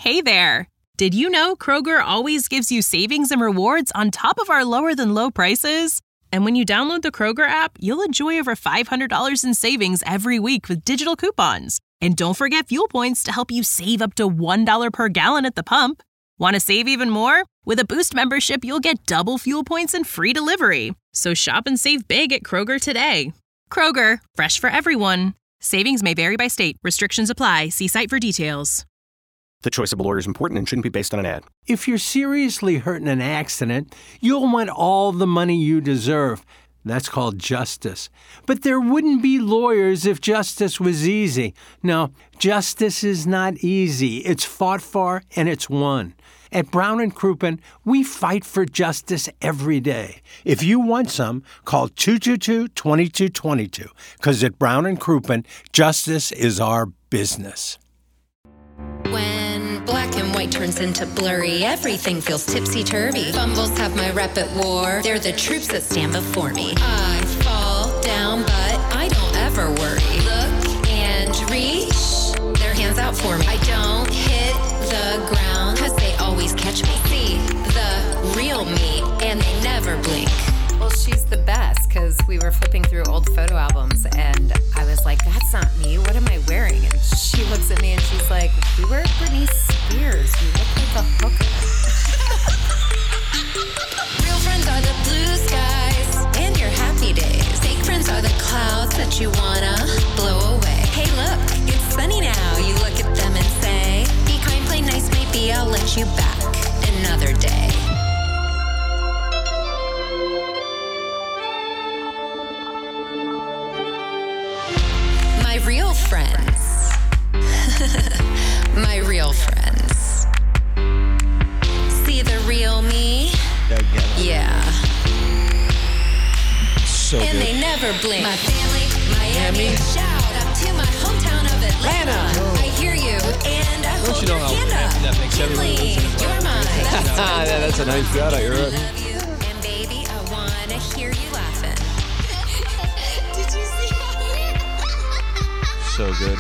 Hey there! Did you know Kroger always gives you savings and rewards on top of our lower-than-low prices? And when you download the Kroger app, you'll enjoy over $500 in savings every week with digital coupons. And don't forget fuel points to help you save up to $1 per gallon at the pump. Want to save even more? With a Boost membership, you'll get double fuel points and free delivery. So shop and save big at Kroger today. Kroger, fresh for everyone. Savings may vary by state. Restrictions apply. See site for details. The choice of a lawyer is important and shouldn't be based on an ad. If you're seriously hurt in an accident, you'll want all the money you deserve. That's called justice. But there wouldn't be lawyers if justice was easy. No, justice is not easy. It's fought for and it's won. At Brown & Crouppen, we fight for justice every day. If you want some, call 222-2222, because at Brown & Crouppen, justice is our business. When black and white turns into blurry, everything feels tipsy-turvy. Fumbles have my rep at war. They're the troops that stand before me. I fall down, but I don't ever worry. Look and reach. Their hands out for me. I don't hit the ground, because they always catch me. See the real me, and they never blink. Well, she's the best, because we were flipping through old photo albums, and I was like, that's not me. What am I wearing? And she looks at me, and she's like, you wear Britney Spears. You look like a hooker. Real friends are the blue skies and your happy days. Fake friends are the clouds that you wanna blow away. Hey, look, it's sunny now. You look at them and say, be kind, play nice, maybe I'll let you back another day. My real friends. My real friends. See the real me? Yeah. So and good. they never blink. My family, Miami. Shout out to my hometown of Atlanta. I hear you, and I hold your hand up. that makes Kinley, you're mine. That's a nice shout out. You're right. Love you, and baby, I wanna hear you laughing. Did you see So good.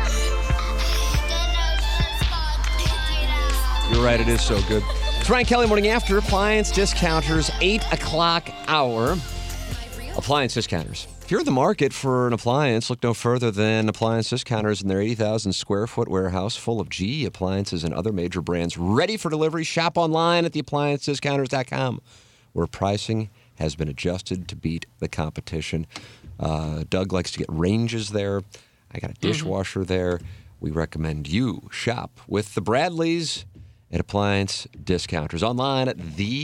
You're right, it is so good. It's Ryan Kelly, Morning After, Appliance Discounters, 8 o'clock hour. Appliance Discounters. If you're in the market for an appliance, look no further than Appliance Discounters and their 80,000 square foot warehouse full of GE appliances and other major brands ready for delivery. Shop online at theappliancediscounters.com, where pricing has been adjusted to beat the competition. Doug likes to get ranges there. I got a dishwasher there. We recommend you shop with the Bradleys at Appliance Discounters. Online at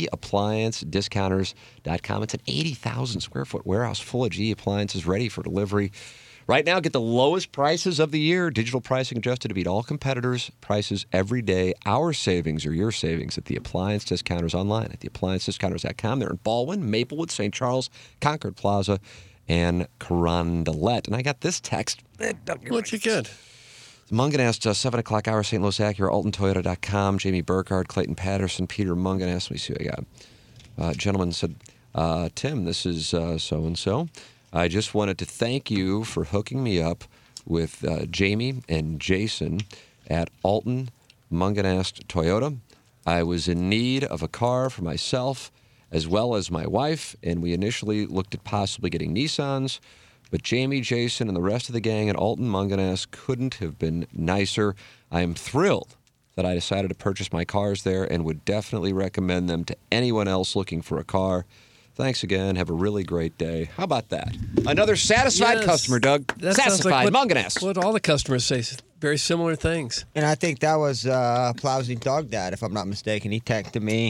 theappliancediscounters.com. It's an 80,000 square foot warehouse full of GE appliances ready for delivery. Right now, get the lowest prices of the year. Digital pricing adjusted to beat all competitors' prices every day. Our savings are your savings at the Appliance Discounters. Online at theappliancediscounters.com. They're in Baldwin, Maplewood, St. Charles, Concord Plaza, and Carondelet. And I got this text. What's it good? Mungan asked 7 o'clock hour, St. Louis Acura, AltonToyota.com, Jamie Burkhardt, Clayton Patterson, Peter Mungan asked, let me see what I got. Gentleman said, Tim, this is so-and-so. I just wanted to thank you for hooking me up with Jamie and Jason at Alton Mungan asked Toyota. I was in need of a car for myself as well as my wife, and we initially looked at possibly getting Nissans. But Jamie, Jason, and the rest of the gang at Alton Mungan couldn't have been nicer. I am thrilled that I decided to purchase my cars there and would definitely recommend them to anyone else looking for a car. Thanks again. Have a really great day. How about that? Another satisfied customer, Doug. Satisfied Mungan. What all the customers say. Very similar things. And I think that was Plowsy Dog Dad, if I'm not mistaken. He texted me.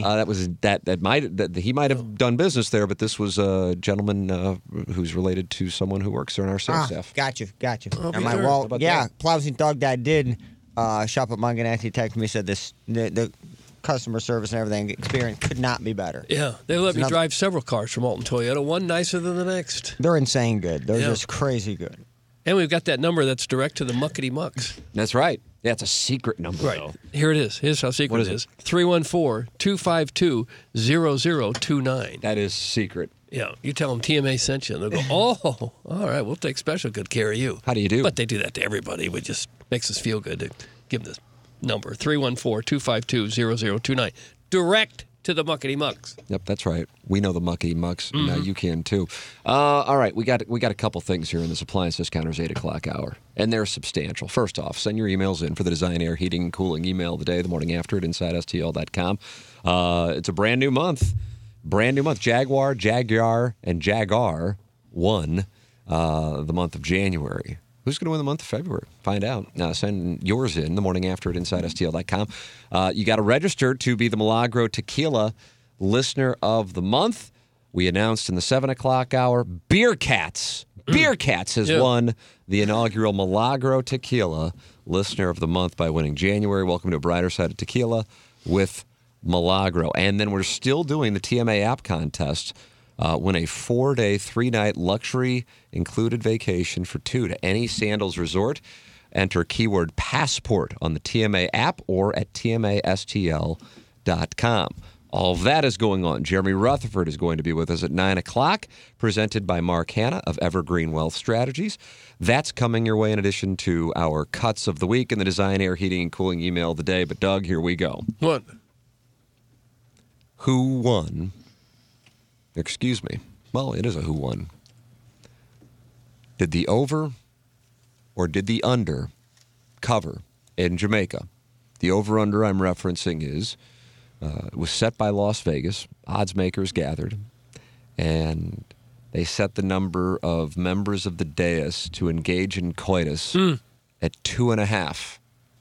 He might have done business there, but this was a gentleman who's related to someone who works there in our sales staff. Gotcha. Oh, I'm like, well, yeah, Plowsy Dog Dad did shop at Mungan. He texted me, said the customer service and everything experience could not be better. Yeah, they let me drive several cars from Alton Toyota, one nicer than the next. They're insane good. They're just crazy good. And we've got that number that's direct to the muckety mucks. That's right. Yeah, it's a secret number, though. Here it is. Here's how secret it is. 314-252-0029. That is secret. Yeah, you tell them TMA sent you, and they'll go, oh, all right, we'll take special good care of you. How do you do? But they do that to everybody. It just makes us feel good to give them this number, 314-252-0029. Direct to the Muckety Mucks. Yep, that's right. We know the Muckety Mucks. Now you can too. All right, we got a couple things here in this Appliance Discounters 8 o'clock hour, and they're substantial. First off, send your emails in for the Design, Air, Heating, and Cooling email of the day, the morning after at InsideSTL.com. It's a brand new month. Jaguar, and Jaguar won the month of January. Who's going to win the month of February? Find out. Send yours in the morning after at InsideSTL.com. You got to register to be the Milagro Tequila Listener of the Month. We announced in the 7 o'clock hour, Beer Cats. Beer Cats has won the inaugural Milagro Tequila Listener of the Month by winning January. Welcome to a brighter side of tequila with Milagro. And then we're still doing the TMA app contest. Win a 4-day, 3-night luxury included vacation for 2 to any Sandals resort. Enter keyword passport on the TMA app or at TMASTL.com. All of that is going on. Jeremy Rutherford is going to be with us at 9 o'clock, presented by Mark Hanna of Evergreen Wealth Strategies. That's coming your way in addition to our cuts of the week and the Design, Air, Heating, and Cooling email of the day. But, Doug, here we go. What? Who won? Excuse me. Well, it is a who won. Did the over or did the under cover in Jamaica? The over-under I'm referencing was set by Las Vegas. Odds makers gathered, and they set the number of members of the dais to engage in coitus at 2.5.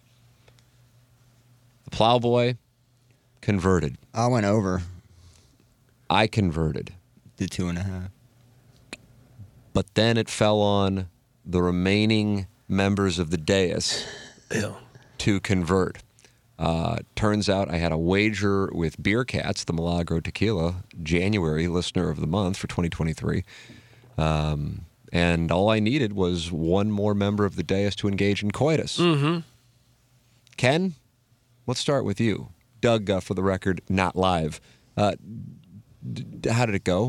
The Plowboy converted. I went over. I converted. The 2.5. But then it fell on the remaining members of the dais to convert. Turns out I had a wager with Beer Cats, the Milagro Tequila, January Listener of the Month for 2023. And all I needed was one more member of the dais to engage in coitus. Mm-hmm. Ken, let's start with you. Doug, for the record, not live. How did it go?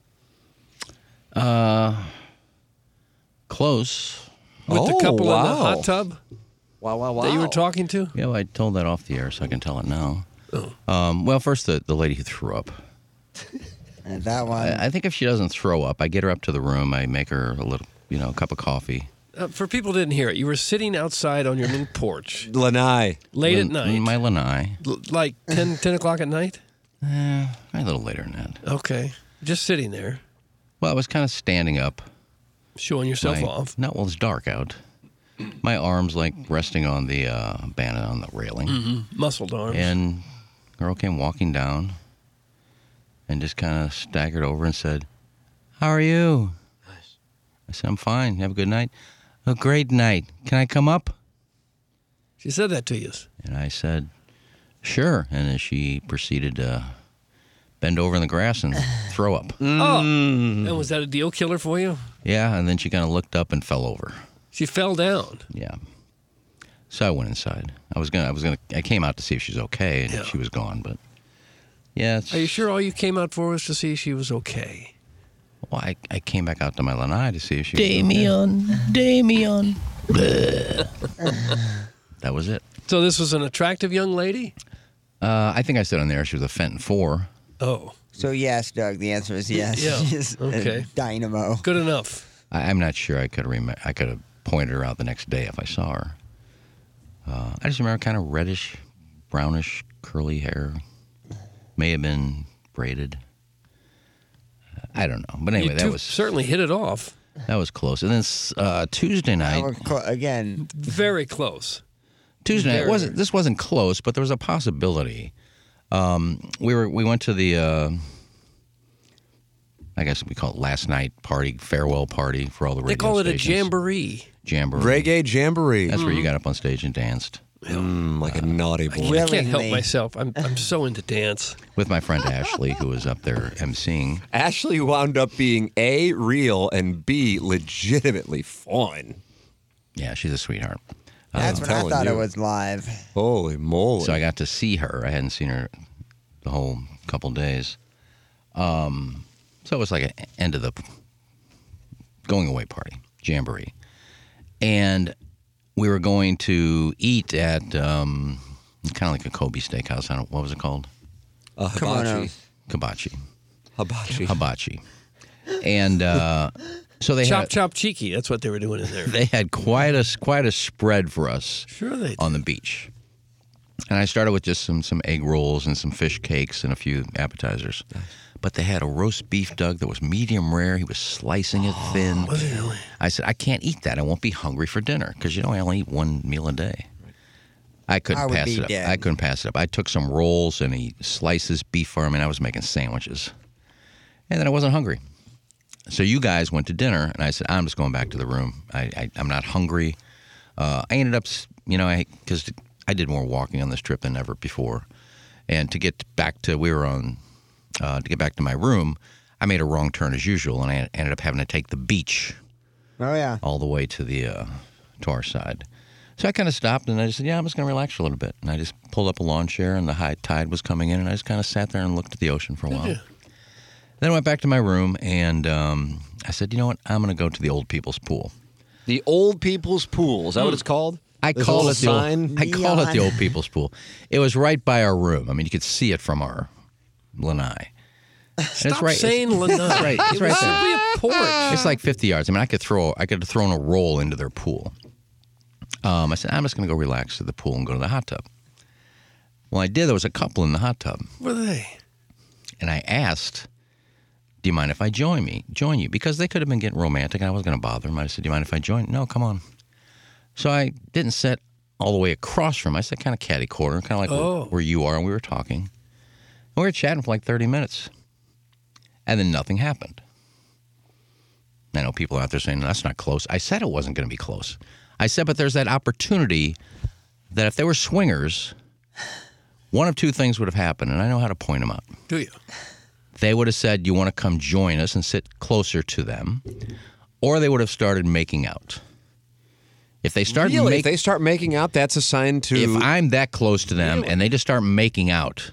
Close. With the couple in the hot tub? Wow. That you were talking to? Yeah, well, I told that off the air, so I can tell it now. Well, first, the lady who threw up. And that one. I think if she doesn't throw up, I get her up to the room, I make her a little, cup of coffee. For people who didn't hear it, you were sitting outside on your little porch. Lanai. Late at night. My lanai. Like 10 o'clock at night? A little later than that. Okay. Just sitting there. Well, I was kind of standing up. Showing yourself off. No, well, it's dark out. My arms, resting on the banner on the railing. Mm-hmm. Muscled arms. And a girl came walking down and just kind of staggered over and said, "How are you?" Nice. I said, "I'm fine. Have a good night." "A great night. Can I come up?" She said that to you. And I said, "Sure." And then she proceeded to bend over in the grass and throw up. Oh, and was that a deal killer for you? Yeah, and then she kind of looked up and fell over. She fell down. Yeah. So I went inside. I came out to see if she was okay, and she was gone, but yeah. Are you sure all you came out for was to see if she was okay? Well, I came back out to my lanai to see if she Damien. That was it. So this was an attractive young lady? I think I said on there she was a Fenton 4. Oh. So yes, Doug, the answer is yes. Yeah. She's Okay. a dynamo. Good enough. I'm not sure I could have pointed her out the next day if I saw her. I just remember kind of reddish, brownish, curly hair. May have been braided. I don't know. But anyway, that was certainly hit it off. That was close. And then Tuesday night. Again. Very close. Tuesday night. This wasn't close, but there was a possibility. We went to the I guess we call it last night party, farewell party for all the radio stations. They call it a jamboree. Reggae jamboree. That's where you got up on stage and danced. Like a naughty boy. I can't help myself. I'm so into dance. With my friend Ashley, who was up there emceeing. Ashley wound up being A, real, and B, legitimately fun. Yeah, she's a sweetheart. That's when I thought it was live. Holy moly. So I got to see her. I hadn't seen her the whole couple days. So it was like an end of the going away party, jamboree. And we were going to eat at kind of like a Kobe steakhouse. I don't, what was it called? Hibachi. Hibachi. And so they had Chop cheeky. That's what they were doing in there. they had quite a spread for us Sure they did. on the beach. And I started with just some egg rolls and some fish cakes and a few appetizers. But they had a roast beef, Doug, that was medium rare. He was slicing it thin. Really? I said, I can't eat that. I won't be hungry for dinner because, I only eat one meal a day. I couldn't pass it up. I couldn't pass it up. I took some rolls and he slices beef for him, and I was making sandwiches. And then I wasn't hungry. So you guys went to dinner, and I said, I'm just going back to the room. I'm not hungry. I ended up, because I did more walking on this trip than ever before. And to get back to my room, I made a wrong turn as usual, and I ended up having to take the beach. Oh, yeah. All the way to the to our side. So I kind of stopped, and I just said, I'm just going to relax for a little bit. And I just pulled up a lawn chair, and the high tide was coming in, and I just kind of sat there and looked at the ocean for a while. Then I went back to my room, and I said, you know what? I'm going to go to the old people's pool. The old people's pool. Is that what it's called? I call it the old people's pool. It was right by our room. I mean, you could see it from our lanai. Stop saying lanai. It's right there. Simply a porch. It's like 50 yards. I mean, I could have thrown a roll into their pool. I said, I'm just going to go relax at the pool and go to the hot tub. Well, I did. There was a couple in the hot tub. Were they? And I asked, do you mind if I join you? Because they could have been getting romantic, and I wasn't going to bother them. I said, do you mind if I join? No, come on. So I didn't sit all the way across from him. I sat kind of catty corner, kind of like where you are, and we were talking. And we were chatting for like 30 minutes. And then nothing happened. I know people out there saying, no, that's not close. I said it wasn't going to be close. I said, but there's that opportunity that if they were swingers, one of two things would have happened, and I know how to point them out. Do you? They would have said, you want to come join us and sit closer to them, or they would have started making out. If they start if they start making out, that's a sign to... If I'm that close to them and they just start making out,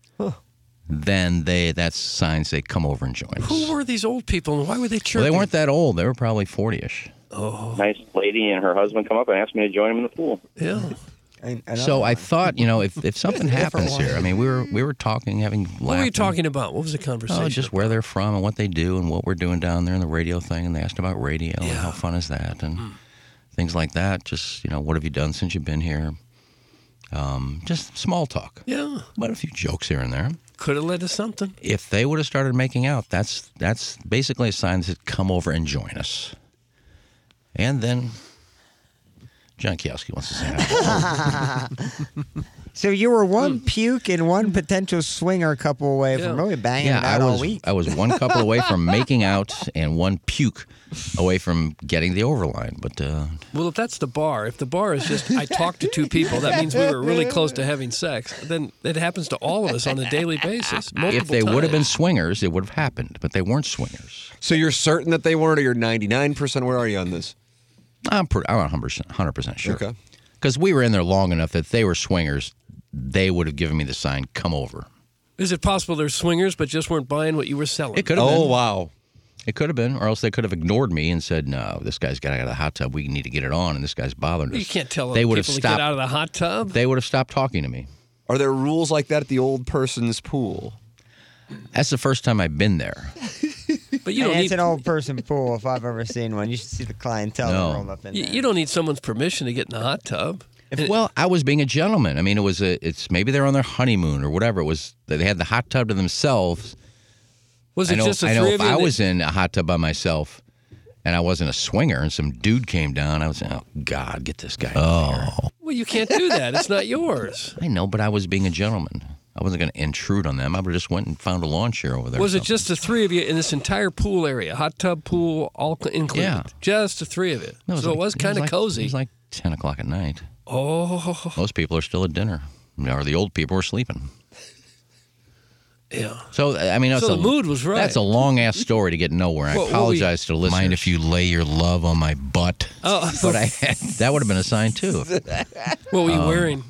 then that's signs they come over and join us. Who were these old people, and why were they chirping? Well, they weren't that old. They were probably 40-ish. Oh. Nice lady and her husband come up and asked me to join them in the pool. Yeah. So I thought, if something happens here, I mean, we were talking, having laughing. What were you talking about? What was the conversation? Oh, just where they're from and what they do and what we're doing down there in the radio thing. And they asked about radio and how fun is that and things like that. Just, what have you done since you've been here? Just small talk. Yeah. But a few jokes here and there. Could have led to something. If they would have started making out, that's basically a sign that come over and join us. And then John Kielski wants to say hi. So you were one puke and one potential swinger couple away from really banging it out all week. I was one couple away from making out and one puke away from getting the overline. But well, if that's the bar, if the bar is just I talked to two people, that means we were really close to having sex. Then it happens to all of us on a daily basis. If they would have been swingers, it would have happened. But they weren't swingers. So you're certain that they weren't, or you're 99%? Where are you on this? I'm 100% sure. Okay. Because we were in there long enough that if they were swingers, they would have given me the sign, come over. Is it possible they're swingers but just weren't buying what you were selling? It could have been. Oh, wow. It could have been, or else they could have ignored me and said, no, this guy's got out of the hot tub. We need to get it on, and this guy's bothering us. You can't tell they people would have to stopped, get out of the hot tub? They would have stopped talking to me. Are there rules like that at the old person's pool? That's the first time I've been there. But you don't It's an old person pool if I've ever seen one. You should see the clientele that roll up in there. You don't need someone's permission to get in the hot tub. Well, I was being a gentleman. I mean, it's maybe they're on their honeymoon or whatever. It was they had the hot tub to themselves. Was it just the three I know of if you? I was in a hot tub by myself and I wasn't a swinger and some dude came down, I was saying, oh, God, get this guy in here. Well, you can't do that. It's not yours. I know, but I was being a gentleman. I wasn't going to intrude on them. I would have just went and found a lawn chair over there. Was it just the three of you in this entire pool area? Hot tub, pool, all included? Yeah. Just the three of you. No, So it was kind of cozy. It was like 10 o'clock at night. Oh. Most people are still at dinner. Or the old people are sleeping. Yeah. So, I mean, So the mood was right. That's a long-ass story to get nowhere. I apologize to listeners. Mind if you lay your love on my butt? Oh. But that would have been a sign, too. What were you wearing?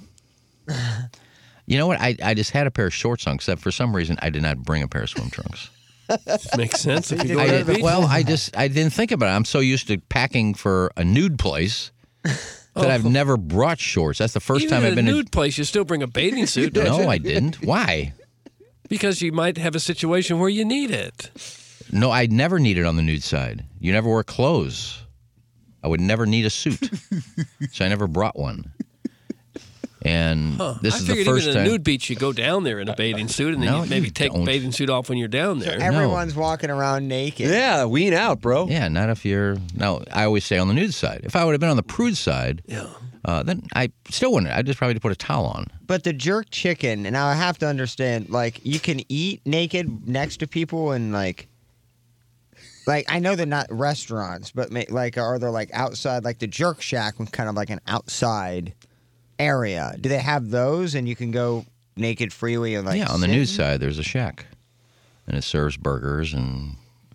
You know what? I just had a pair of shorts on, except for some reason I did not bring a pair of swim trunks. Makes sense. If you go to the beach. Well, I didn't think about it. I'm so used to packing for a nude place that I've never brought shorts. That's the first Even time at I've been a nude place, you still bring a bathing suit, don't you? No, I didn't. Why? Because you might have a situation where you need it. No, I never need it on the nude side. You never wear clothes. I would never need a suit. So I never brought one. And this is the first I figured even time. at a nude beach, you go down there in a bathing suit, and then No, you maybe you take the don't. bathing suit off when you're down there. Everyone's walking around naked. Yeah, wean out, bro. Yeah, not if you're. No, I always say on the nude side. If I would have been on the prude side, then I still wouldn't. I'd just probably put a towel on. But the jerk chicken, and I have to understand, like, you can eat naked next to people and, like I know they're not restaurants, but, like, are there, like, outside, like the Jerk Shack was kind of like an outside area. Do they have those and you can go naked freely and, like, Yeah, on the nude side, there's a shack. And it serves burgers and,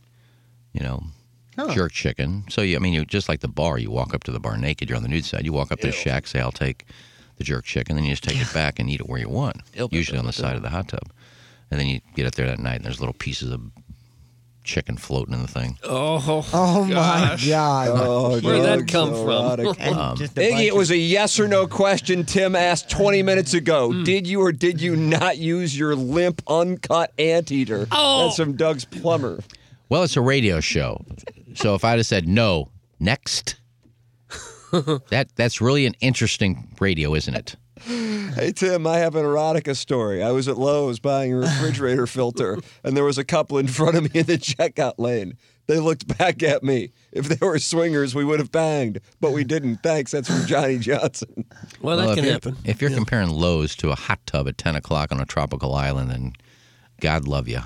jerk chicken. So, you just like the bar, you walk up to the bar naked, you're on the nude side. You walk up to the shack, say, I'll take the jerk chicken, then you just take it back and eat it where you want, usually on the side of the hot tub. And then you get up there that night and there's little pieces of chicken floating in the thing. Oh my God. Oh, Where'd that come from? Iggy, it was a yes or no question Tim asked 20 minutes ago. Did you or did you not use your limp, uncut anteater? That's from Doug's Plumber. Well, it's a radio show. So if I'd have said no, next, that's really an interesting radio, isn't it? Hey, Tim, I have an erotica story. I was at Lowe's buying a refrigerator filter, and there was a couple in front of me in the checkout lane. They looked back at me. If they were swingers, we would have banged, but we didn't. Thanks. That's from Johnny Johnson. Well, that can happen. If you're comparing Lowe's to a hot tub at 10 o'clock on a tropical island, then God love you.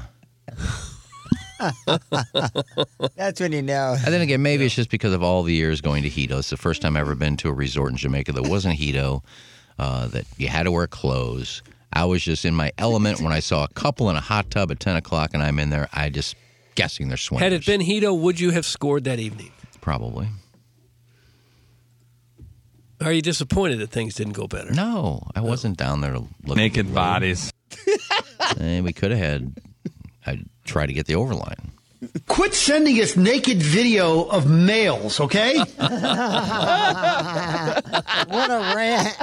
That's when you know. And then again, maybe it's just because of all the years going to Hedo. It's the first time I've ever been to a resort in Jamaica that wasn't Hedo, that you had to wear clothes. I was just in my element when I saw a couple in a hot tub at 10 o'clock and I'm in there. I just guessing they're swingers. Had it been Hedo, would you have scored that evening? Probably. Are you disappointed that things didn't go better? No, I wasn't down there looking naked bodies. We could have had. I tried to get the overline. Quit sending us naked video of males, okay? What a rant.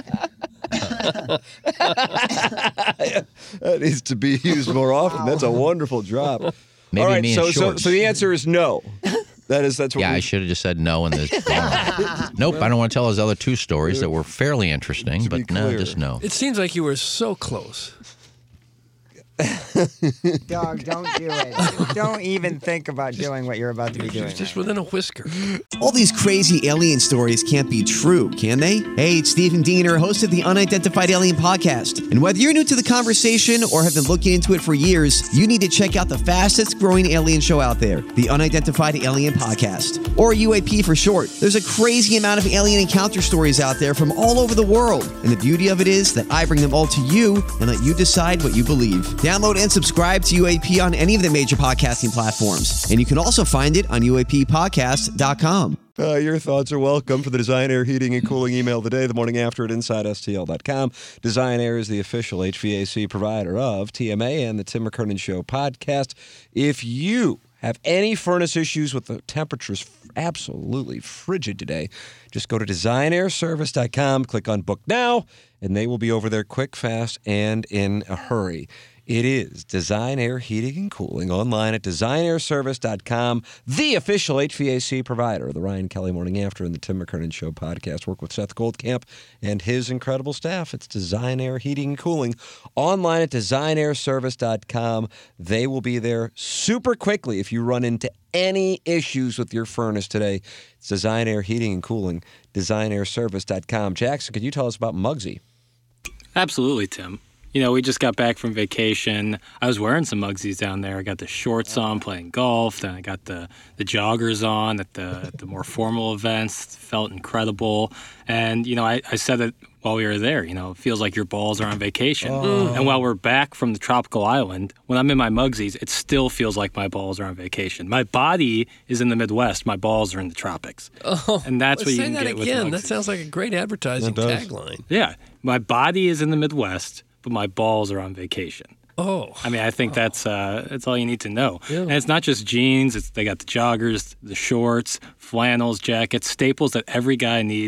That needs to be used more often. That's a wonderful drop. Maybe all right, me in shorts. So the answer is no. That's what. Yeah, I should have just said no in this. Nope, I don't want to tell those other two stories that were fairly interesting, but no, just no. It seems like you were so close. Dog, don't do it. Don't even think about doing what you're about to be doing. Just within a whisker. All these crazy alien stories can't be true, can they? Hey, it's Stephen Diener, host of the Unidentified Alien Podcast. And whether you're new to the conversation or have been looking into it for years, you need to check out the fastest growing alien show out there, the Unidentified Alien Podcast, or UAP for short. There's a crazy amount of alien encounter stories out there from all over the world. And the beauty of it is that I bring them all to you and let you decide what you believe. Download and subscribe to UAP on any of the major podcasting platforms. And you can also find it on UAPpodcast.com. Your thoughts are welcome for the Design Air Heating and Cooling email today, the morning after at InsideSTL.com. Design Air is the official HVAC provider of TMA and the Tim McKernan Show podcast. If you have any furnace issues with the temperatures absolutely frigid today, just go to designairservice.com, click on Book Now, and they will be over there quick, fast, and in a hurry. It is Design Air Heating and Cooling online at designairservice.com, the official HVAC provider of the Ryan Kelly Morning After and the Tim McKernan Show podcast. Work with Seth Goldcamp and his incredible staff. It's Design Air Heating and Cooling online at designairservice.com. They will be there super quickly if you run into any issues with your furnace today. It's Design Air Heating and Cooling, designairservice.com. Jackson, could you tell us about Muggsy? Absolutely, Tim. You know, we just got back from vacation. I was wearing some Muggsies down there. I got the shorts on playing golf. Then I got the joggers on at the more formal events. Felt incredible. And, you know, I said it while we were there. You know, it feels like your balls are on vacation. And while we're back from the tropical island, when I'm in my Muggsies, it still feels like my balls are on vacation. My body is in the Midwest. My balls are in the tropics. And that's what you can get with Muggsies. That sounds like a great advertising tagline. Yeah. My body is in the Midwest, but my balls are on vacation. Oh. I mean, I think that's all you need to know. Yeah. And it's not just jeans. They got the joggers, the shorts, flannels, jackets, staples that every guy needs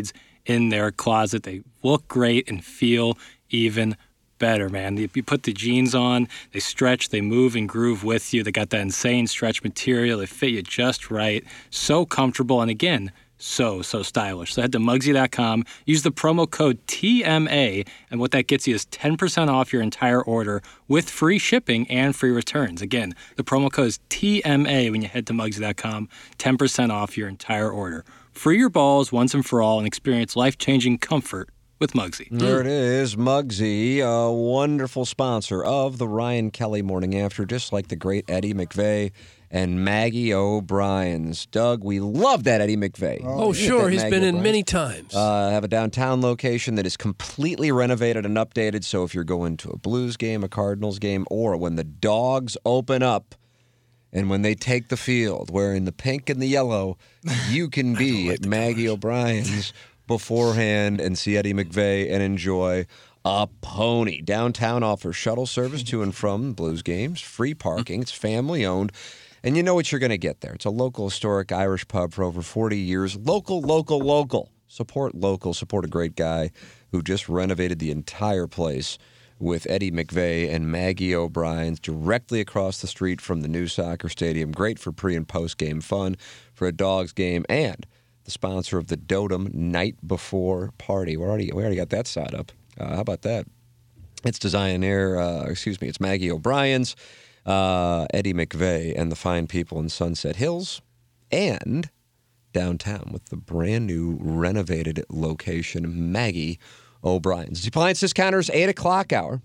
in their closet. They look great and feel even better, man. You put the jeans on, they stretch, they move and groove with you. They got that insane stretch material. They fit you just right. So comfortable. And again, so stylish. So head to Mugsy.com, use the promo code TMA, and what that gets you is 10% off your entire order with free shipping and free returns. Again, the promo code is TMA when you head to Mugsy.com, 10% off your entire order. Free your balls once and for all and experience life-changing comfort with Mugsy. There it is, Mugsy, a wonderful sponsor of the Ryan Kelly Morning After, just like the great Eddie McVeigh and Maggie O'Brien's. Doug, we love that Eddie McVeigh. Oh, sure. He's been in many times. Have a downtown location that is completely renovated and updated, so if you're going to a Blues game, a Cardinals game, or when the Dogs open up and when they take the field wearing the pink and the yellow, you can be at Maggie O'Brien's beforehand and see Eddie McVeigh and enjoy a pony. Downtown offers shuttle service to and from Blues games, free parking. It's family-owned. And you know what you're going to get there. It's a local historic Irish pub for over 40 years. Local. Support local. Support a great guy who just renovated the entire place with Eddie McVeigh and Maggie O'Brien's directly across the street from the new soccer stadium. Great for pre- and post-game fun for a Dogs game, and the sponsor of the Dotem Night Before Party. We already got that side up. How about that? It's it's Maggie O'Brien's, Eddie McVeigh, and the fine people in Sunset Hills, and downtown with the brand new renovated location, Maggie O'Brien's. The appliance discounters, 8 o'clock hour.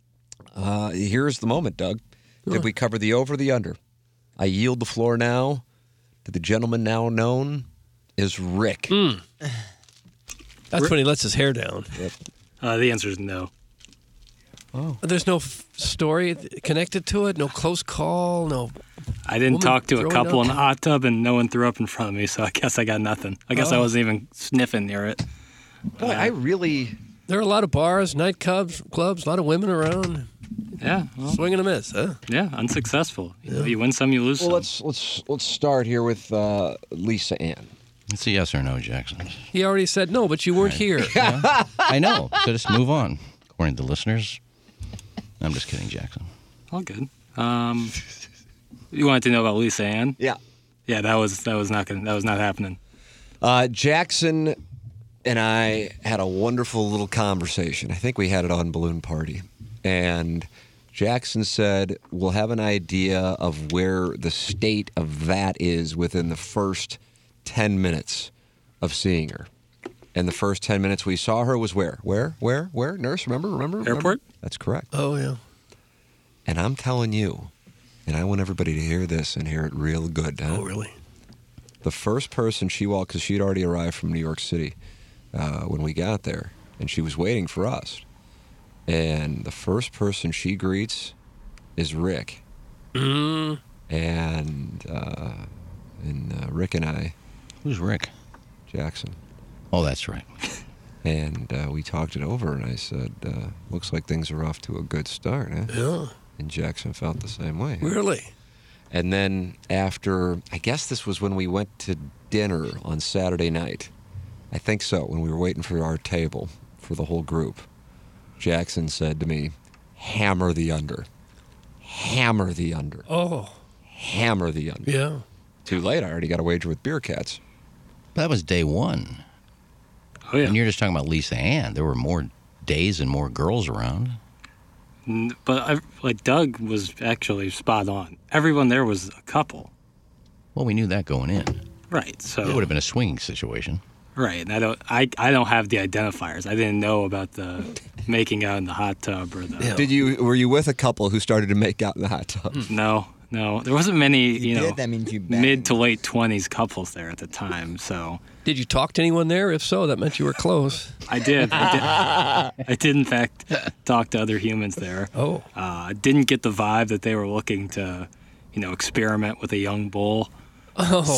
Here's the moment, Doug. Did we cover the over, the under? I yield the floor now to the gentleman now known as Rick. That's when he lets his hair down. Yep. The answer is no. Oh. There's no story connected to it? No close call? No. I didn't talk to a couple in the hot tub, and no one threw up in front of me, so I guess I got nothing. I guess I wasn't even sniffing near it. Boy, There are a lot of bars, clubs, a lot of women around. Yeah. Well, swing and a miss, huh? Yeah, unsuccessful. You win some, you lose some. Well, let's start here with Lisa Ann. It's a yes or no, Jackson. He already said no, but you weren't here. Yeah, I know. So just move on. According to the listeners. I'm just kidding, Jackson. All good. You wanted to know about Lisa Ann? Yeah. Yeah, that was not happening. Jackson and I had a wonderful little conversation. I think we had it on Balloon Party. And Jackson said, we'll have an idea of where the state of that is within the first 10 minutes of seeing her. And the first 10 minutes we saw her was where? Where? Nurse, remember? Airport? That's correct. Oh, yeah. And I'm telling you, and I want everybody to hear this and hear it real good. Huh? Oh, really? The first person she walked, because she'd already arrived from New York City when we got there, and she was waiting for us. And the first person she greets is Rick. Mm. And Rick and I. Who's Rick? Jackson. Oh, that's right. And we talked it over, and I said, looks like things are off to a good start, huh? Yeah. And Jackson felt the same way. Huh? Really? And then after, I guess this was when we went to dinner on Saturday night. I think so, when we were waiting for our table for the whole group. Jackson said to me, hammer the under. Hammer the under. Oh. Hammer the under. Yeah. Too late. I already got a wager with Beer Cats. That was day one. Oh, yeah. And you're just talking about Lisa Ann. There were more days and more girls around. But Doug was actually spot on. Everyone there was a couple. Well, we knew that going in. Right. So it would have been a swinging situation. Right. And I don't have the identifiers. I didn't know about the making out in the hot tub or the. Were you with a couple who started to make out in the hot tub? No. There wasn't many, that means you mid to late 20s couples there at the time. So did you talk to anyone there? If so, that meant you were close. I did. I did in fact talk to other humans there. Oh. I didn't get the vibe that they were looking to, experiment with a young bull. Oh.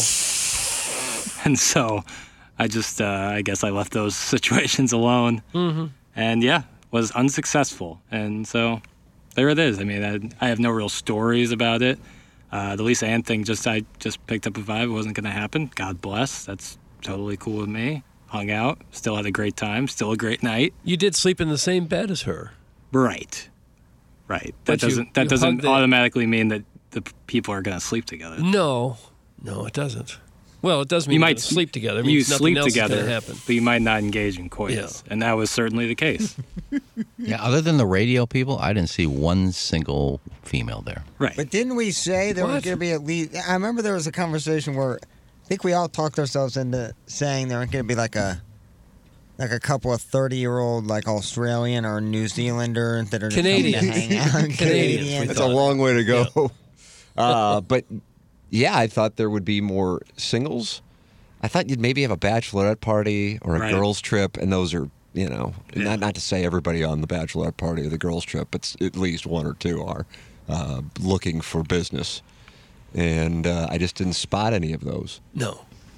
And so I just, I guess I left those situations alone. Mm-hmm. And was unsuccessful. And so there it is. I mean, I have no real stories about it. The Lisa Ann thing, I just picked up a vibe. It wasn't going to happen. God bless. That's totally cool with me. hung out, still had a great time, still a great night. You did sleep in the same bed as her. Right. But That doesn't automatically mean that the people are going to sleep together. No, it doesn't. Well, it does mean you might sleep together. It you means nothing sleep else together, is going to happen. but you might not engage in coitus, and that was certainly the case. Yeah, other than the radio people, I didn't see one single female there. Right. But didn't we say there was going to be at least? I remember there was a conversation where I think we all talked ourselves into saying there was going to be like a couple of 30-year-old like Australian or New Zealander that are Canadian. just coming to hang out. Canadian. That's a long way to go. But yeah, I thought there would be more singles. I thought you'd maybe have a bachelorette party or a girls' trip, and those are, not to say everybody on the bachelorette party or the girls' trip, but at least one or two are looking for business. And I just didn't spot any of those. No.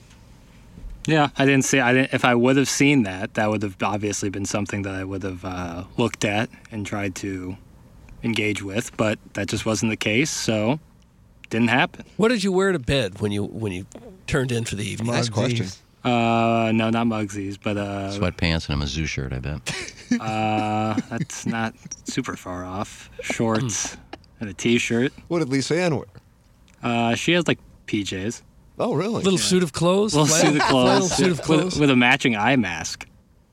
Yeah, I didn't see. If I would have seen that, that would have obviously been something that I would have looked at and tried to engage with. But that just wasn't the case, so didn't happen. What did you wear to bed when you turned in for the evening? Nice question. No, not Mugsies, but Sweatpants and a Mizzou shirt, I bet. that's not super far off. Shorts and a T-shirt. What did Lisa Ann wear? She has like PJs. Oh, really? Little suit of clothes? Little suit of clothes. Little suit of clothes. With a matching eye mask.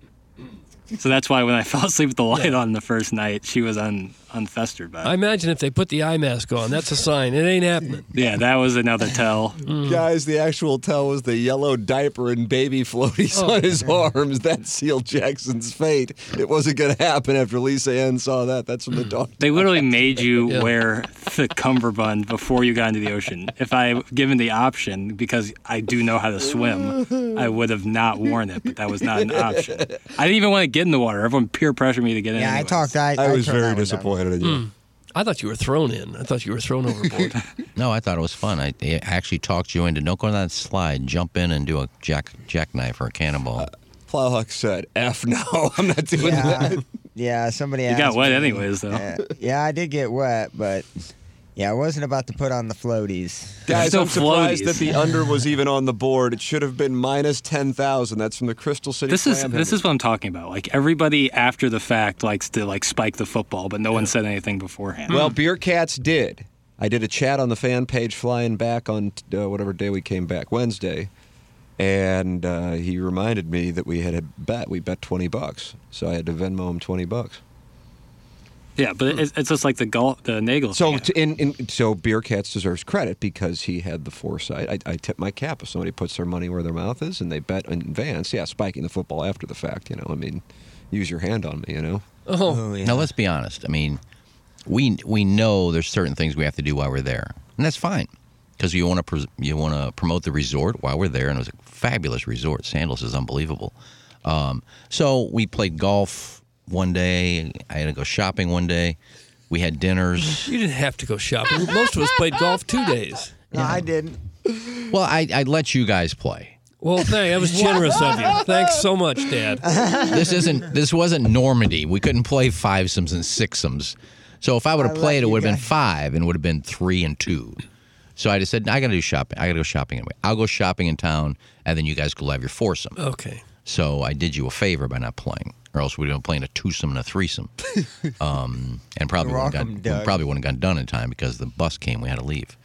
So that's why when I fell asleep with the light on the first night, she was unfestered by it. I imagine if they put the eye mask on, that's a sign. It ain't happening. Yeah, that was another tell. Guys, the actual tell was the yellow diaper and baby floaties on his arms. That sealed Jackson's fate. It wasn't going to happen after Lisa Ann saw that. That's from the doctor. They literally made you wear the cummerbund before you got into the ocean. If I given the option, because I do know how to swim, I would have not worn it, but that was not an option. I didn't even want to get in the water. Everyone peer pressured me to get in. Yeah, anyways. I was very disappointed in you. I thought you were thrown in. I thought you were thrown overboard. No, I thought it was fun. I actually talked you into don't go on that slide, jump in and do a jackknife or a cannonball. Plowhawk said, F no, I'm not doing that. Yeah, somebody You asked got wet me. anyways, though. Yeah, I did get wet, but yeah, I wasn't about to put on the floaties. Guys, Still I'm surprised floaties. that the under was even on the board. It should have been minus 10,000. That's from the Crystal City This Slam is what I'm talking about. Like everybody after the fact likes to like spike the football, but no one said anything beforehand. Well, Beer Cats did. I did a chat on the fan page flying back on whatever day we came back, Wednesday, and he reminded me that we had a bet. We bet $20, so I had to Venmo him $20. Yeah, but it's just like the Nagel. So so Beer Cats deserves credit because he had the foresight. I tip my cap if somebody puts their money where their mouth is and they bet in advance. Yeah, spiking the football after the fact. Use your hand on me. Oh, yeah. Now, let's be honest. I mean, we know there's certain things we have to do while we're there, and that's fine because you want to promote the resort while we're there, and it was a fabulous resort. Sandals is unbelievable. So we played golf one day. I had to go shopping one day. We had dinners. You didn't have to go shopping. Most of us played golf 2 days. No, I didn't. Well, I let you guys play. Well, that was generous of you. Thanks so much, Dad. This wasn't Normandy. We couldn't play fivesomes and sixsomes. So if I would have played, it would have been 5 and would have been 3 and 2. So I just said, I got to do shopping. I got to go shopping anyway. I'll go shopping in town, and then you guys will have your foursome. Okay. So I did you a favor by not playing, or else we'd have been playing a twosome and a threesome, and probably wouldn't have gotten done in time because the bus came. We had to leave.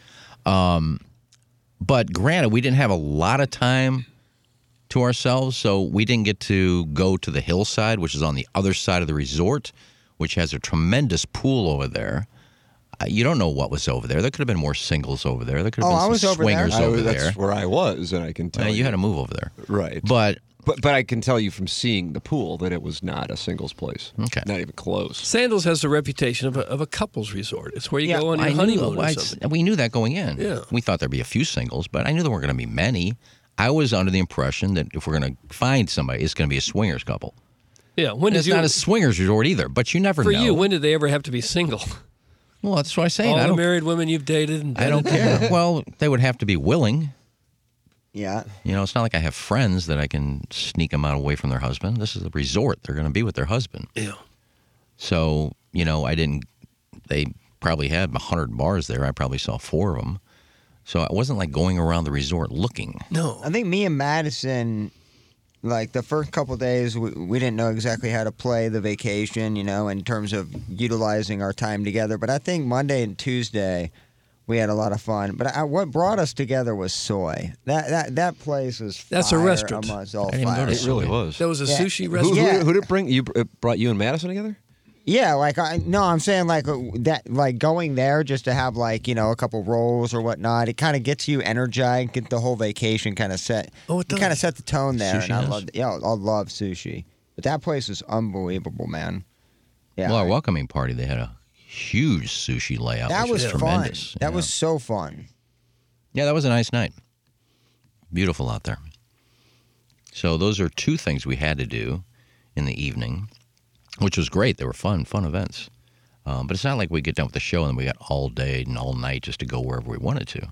But granted, we didn't have a lot of time to ourselves, so we didn't get to go to the hillside, which is on the other side of the resort, which has a tremendous pool over there. You don't know what was over there. There could have been more singles over there. There could have been some swingers over there. That's where I was, and I can tell you had to move over there. Right. But I can tell you from seeing the pool that it was not a singles place. Okay. Not even close. Sandals has the reputation of a couples resort. It's where you go on your honeymoon or something. We knew that going in. Yeah. We thought there'd be a few singles, but I knew there weren't going to be many. I was under the impression that if we're going to find somebody, it's going to be a swingers couple. Yeah. It's not a swingers resort either, but you never know. For you, when did they ever have to be single? Well, that's what I'm saying. All the married women you've dated. I don't care. Well, they would have to be willing. Yeah. It's not like I have friends that I can sneak them out away from their husband. This is a resort. They're going to be with their husband. Yeah. So, they probably had 100 bars there. I probably saw 4 of them. So it wasn't like going around the resort looking. No. I think me and Madison like the first couple of days, we didn't know exactly how to play the vacation, in terms of utilizing our time together. But I think Monday and Tuesday, we had a lot of fun. But what brought us together was Soy. That place was fire. That's a restaurant. Almost all I didn't even fire. go to It really was. That was a sushi Who, restaurant. who did it bring? It brought you and Madison together? Yeah, I'm saying that going there just to have a couple rolls or whatnot. It kind of gets you energized, get the whole vacation kind of set. Oh, it does. Kind of set the tone there. Sushi And does. I love sushi, but that place is unbelievable, man. Yeah, Well, our welcoming party, they had a huge sushi layout. that which was fun. tremendous. That Yeah. was so fun. Yeah, that was a nice night. Beautiful out there. So those are two things we had to do in the evening, which was great. They were fun events. But it's not like we get done with the show and then we got all day and all night just to go wherever we wanted to.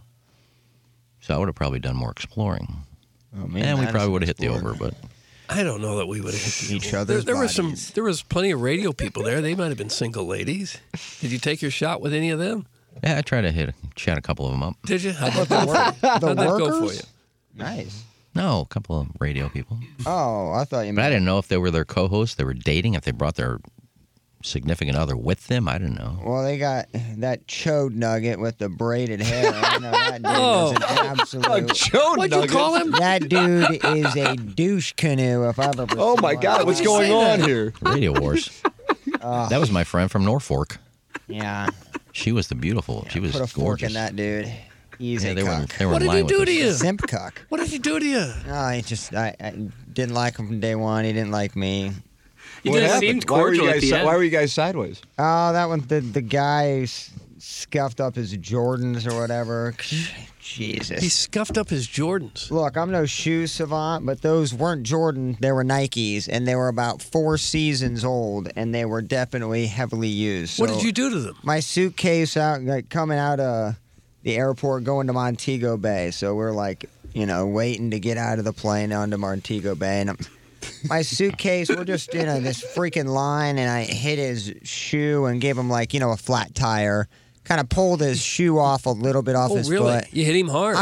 So I would have probably done more exploring. Oh, man, And we Madison probably would have hit the explored. over, but I don't know that we would have hit Each people. other's There bodies. there was plenty of radio people there. They might have been single ladies. Did you take your shot with any of them? yeah, I tried to chat a couple of them up. Did you? How'd that go for you? The How'd that go for workers? you? Nice. No, a couple of radio people. Oh, I thought you But I meant. didn't know if they were their co-hosts, they were dating, if they brought their significant other with them. I didn't know. Well, they got that chode nugget with the braided hair. I know that dude Oh. was an absolute. What'd you call him? That dude is a douche canoe if I've ever Oh seen my one. God, what's going on here? Radio Wars. That was my friend from Norfolk. Yeah. She was the beautiful. She was Put a fork gorgeous. in that dude. He's Yeah, a they were, cuck. they were What in did he line do with to us. you? Simp cuck. What did he do to you? No, I didn't like him from day one. He didn't like me. You What guys happened? seemed Why were cordial you at guys? the end. Why were you guys sideways? Oh, that one. The guy scuffed up his Jordans or whatever. Jesus. He scuffed up his Jordans. Look, I'm no shoe savant, but those weren't Jordan. They were Nikes, and they were about 4 seasons old, and they were definitely heavily used. What So did you do to them? My suitcase coming out of the airport going to Montego Bay. So we're waiting to get out of the plane onto Montego Bay, and my suitcase, we're just in this freaking line, and I hit his shoe and gave him a flat tire. Kind of pulled his shoe off a little bit off his really? foot. You hit him hard?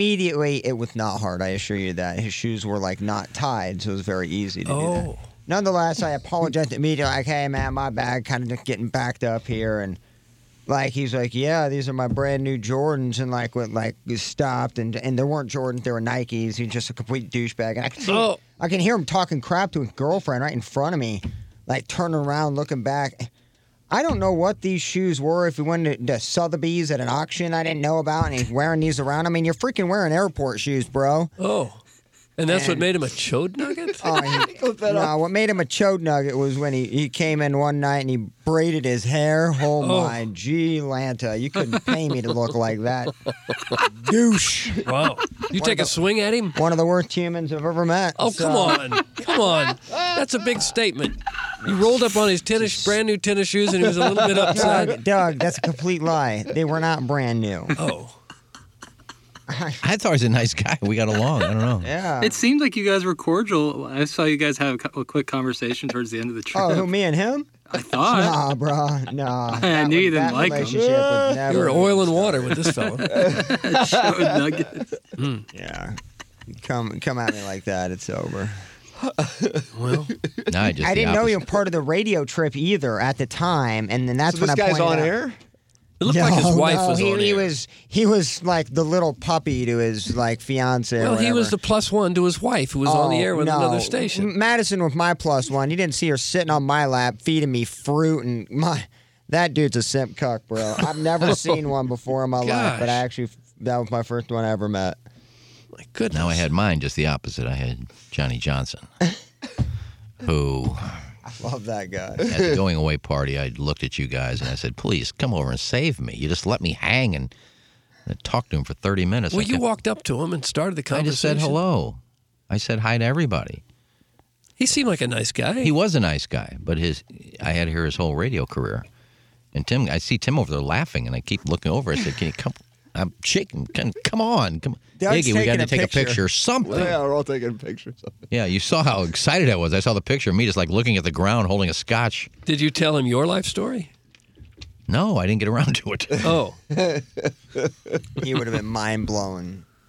It was not hard, I assure you that. His shoes were not tied, so it was very easy to do that. Nonetheless, I apologized immediately, hey man, my bad, kind of just getting backed up here, and he's like, yeah, these are my brand new Jordans, and we stopped, and there weren't Jordans, they were Nikes. He's just a complete douchebag, and I can hear him talking crap to his girlfriend right in front of me, turning around, looking back. I don't know what these shoes were. If he went to Sotheby's at an auction I didn't know about, and he's wearing these around. I mean, you're freaking wearing airport shoes, bro. Oh. And that's what made him a chode nugget? No, what made him a chode nugget was when he came in one night and he braided his hair. Oh, my G Lanta. You couldn't pay me to look like that. Douche. Wow. You take a swing at him? One of the worst humans I've ever met. Oh, come on. Come on. That's a big statement. You rolled up on his brand new tennis shoes and he was a little bit upset. Doug, that's a complete lie. They were not brand new. Oh. I thought he was a nice guy. We got along. I don't know. Yeah. It seemed like you guys were cordial. I saw you guys have a quick conversation towards the end of the trip. Oh, who, me and him? I thought. Nah, bro. Nah. I knew you didn't that like him. relationship would never. You were oil and water with this fella. Chode nuggets. Yeah. Come at me like that, it's over. Well, No, I didn't know you were part of the radio trip either at the time, and then that's So when this I guy's pointed on out. air? it looked like his wife was he, on he air. was like the little puppy to his fiance. Well, he was the +1 to his wife who was on the air with another station. Madison was my +1. You didn't see her sitting on my lap feeding me fruit, and that dude's a simp cuck, bro. I've never seen one before in my life, but that was my first one I ever met. My goodness. Now I had mine just the opposite. I had Johnny Johnson, who I love that guy. at the going away party, I looked at you guys and I said, please come over and save me. You just let me hang and talk to him for 30 minutes. Well, I you kept- walked up to him and started the I conversation. just said hello. I said hi to everybody. He seemed like a nice guy. He was a nice guy, but I had to hear his whole radio career. And Tim, I see Tim over there laughing, and I keep looking over. I said, can you come? I'm shaking. Come on. Doug's Iggy, we got taking to a take picture. a picture. Something. Yeah, we're all taking pictures of it. Yeah, you saw how excited I was. I saw the picture of me just looking at the ground holding a scotch. Did you tell him your life story? No, I didn't get around to it. Oh. He would have been mind blown.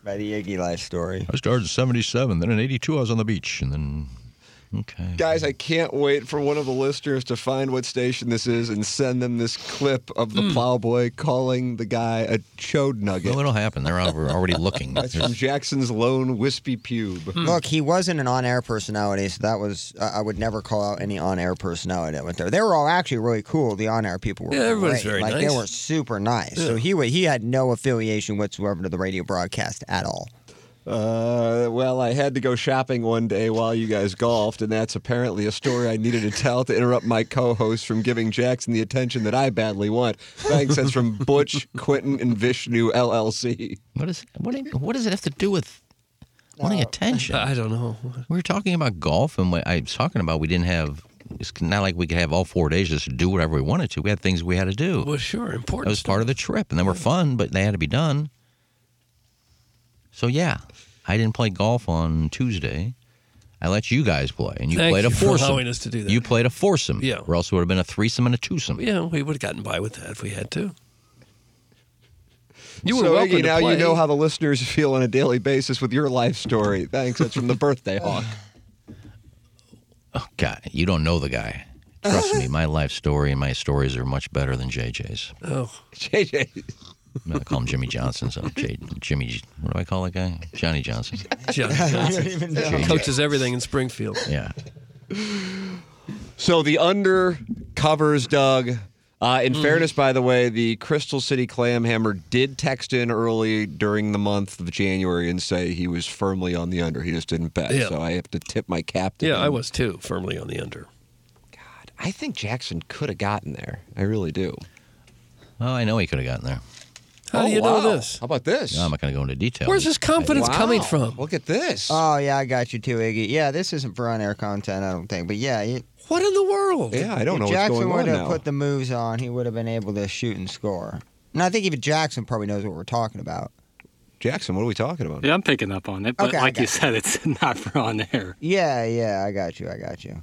By the Iggy life story. I started in 77, then in 82 I was on the beach, and then, okay. Guys, I can't wait for one of the listeners to find what station this is and send them this clip of the plowboy calling the guy a chode nugget. Well, it'll happen. They're already looking. That's from Jackson's lone wispy pube. Look, he wasn't an on-air personality, so that was, I would never call out any on-air personality that went there. They were all actually really cool. The on-air people were everybody's great. very like, nice. They were super nice. Yeah. So he had no affiliation whatsoever to the radio broadcast at all. Well, I had to go shopping one day while you guys golfed, and that's apparently a story I needed to tell to interrupt my co-host from giving Jackson the attention that I badly want. Thanks. That's from Butch, Quentin, and Vishnu, LLC. What does it have to do with wanting attention? I don't know. We were talking about golf, and I was talking about we didn't have. It's not like we could have all 4 days just to do whatever we wanted to. We had things we had to do. Well, sure, important. That was part of the trip, and they were fun, but they had to be done. So yeah, I didn't play golf on Tuesday. I let you guys play, and you Thank played you a for foursome. allowing us to do that. You played a foursome, Yeah. or else it would have been a threesome and a twosome. Yeah, we would have gotten by with that if we had to. You were So, welcome Iggy, to now play. you know how the listeners feel on a daily basis with your life story. Thanks. That's from the Birthday Hawk. Oh, God, you don't know the guy. Trust me, my life story and my stories are much better than JJ's. Oh, JJ. I'm going to call him Jimmy Johnson. So Jimmy, what do I call that guy? Johnny Johnson. Johnny I Johnson. don't even know. JJ. Coaches everything in Springfield. Yeah. So the under covers, Doug. In fairness, by the way, the Crystal City Clamhammer did text in early during the month of January and say he was firmly on the under. He just didn't bet. Yeah. So I have to tip my cap to Yeah, him. I was too, firmly on the under. God, I think Jackson could have gotten there. I really do. Oh, I know he could have gotten there. How do you know wow. this? How about this? No, I'm not going to go into detail. Where's this confidence coming from? Look at this. Oh, yeah, I got you too, Iggy. Yeah, this isn't for on-air content, I don't think. But yeah, What in the world? Yeah, I don't know if what's Jackson going on would have now. put the moves on, he would have been able to shoot and score. And I think even Jackson probably knows what we're talking about. Jackson, what are we talking about? Yeah, I'm picking up on it, but Okay, I like got you it. said, it's not for on air. Yeah, I got you.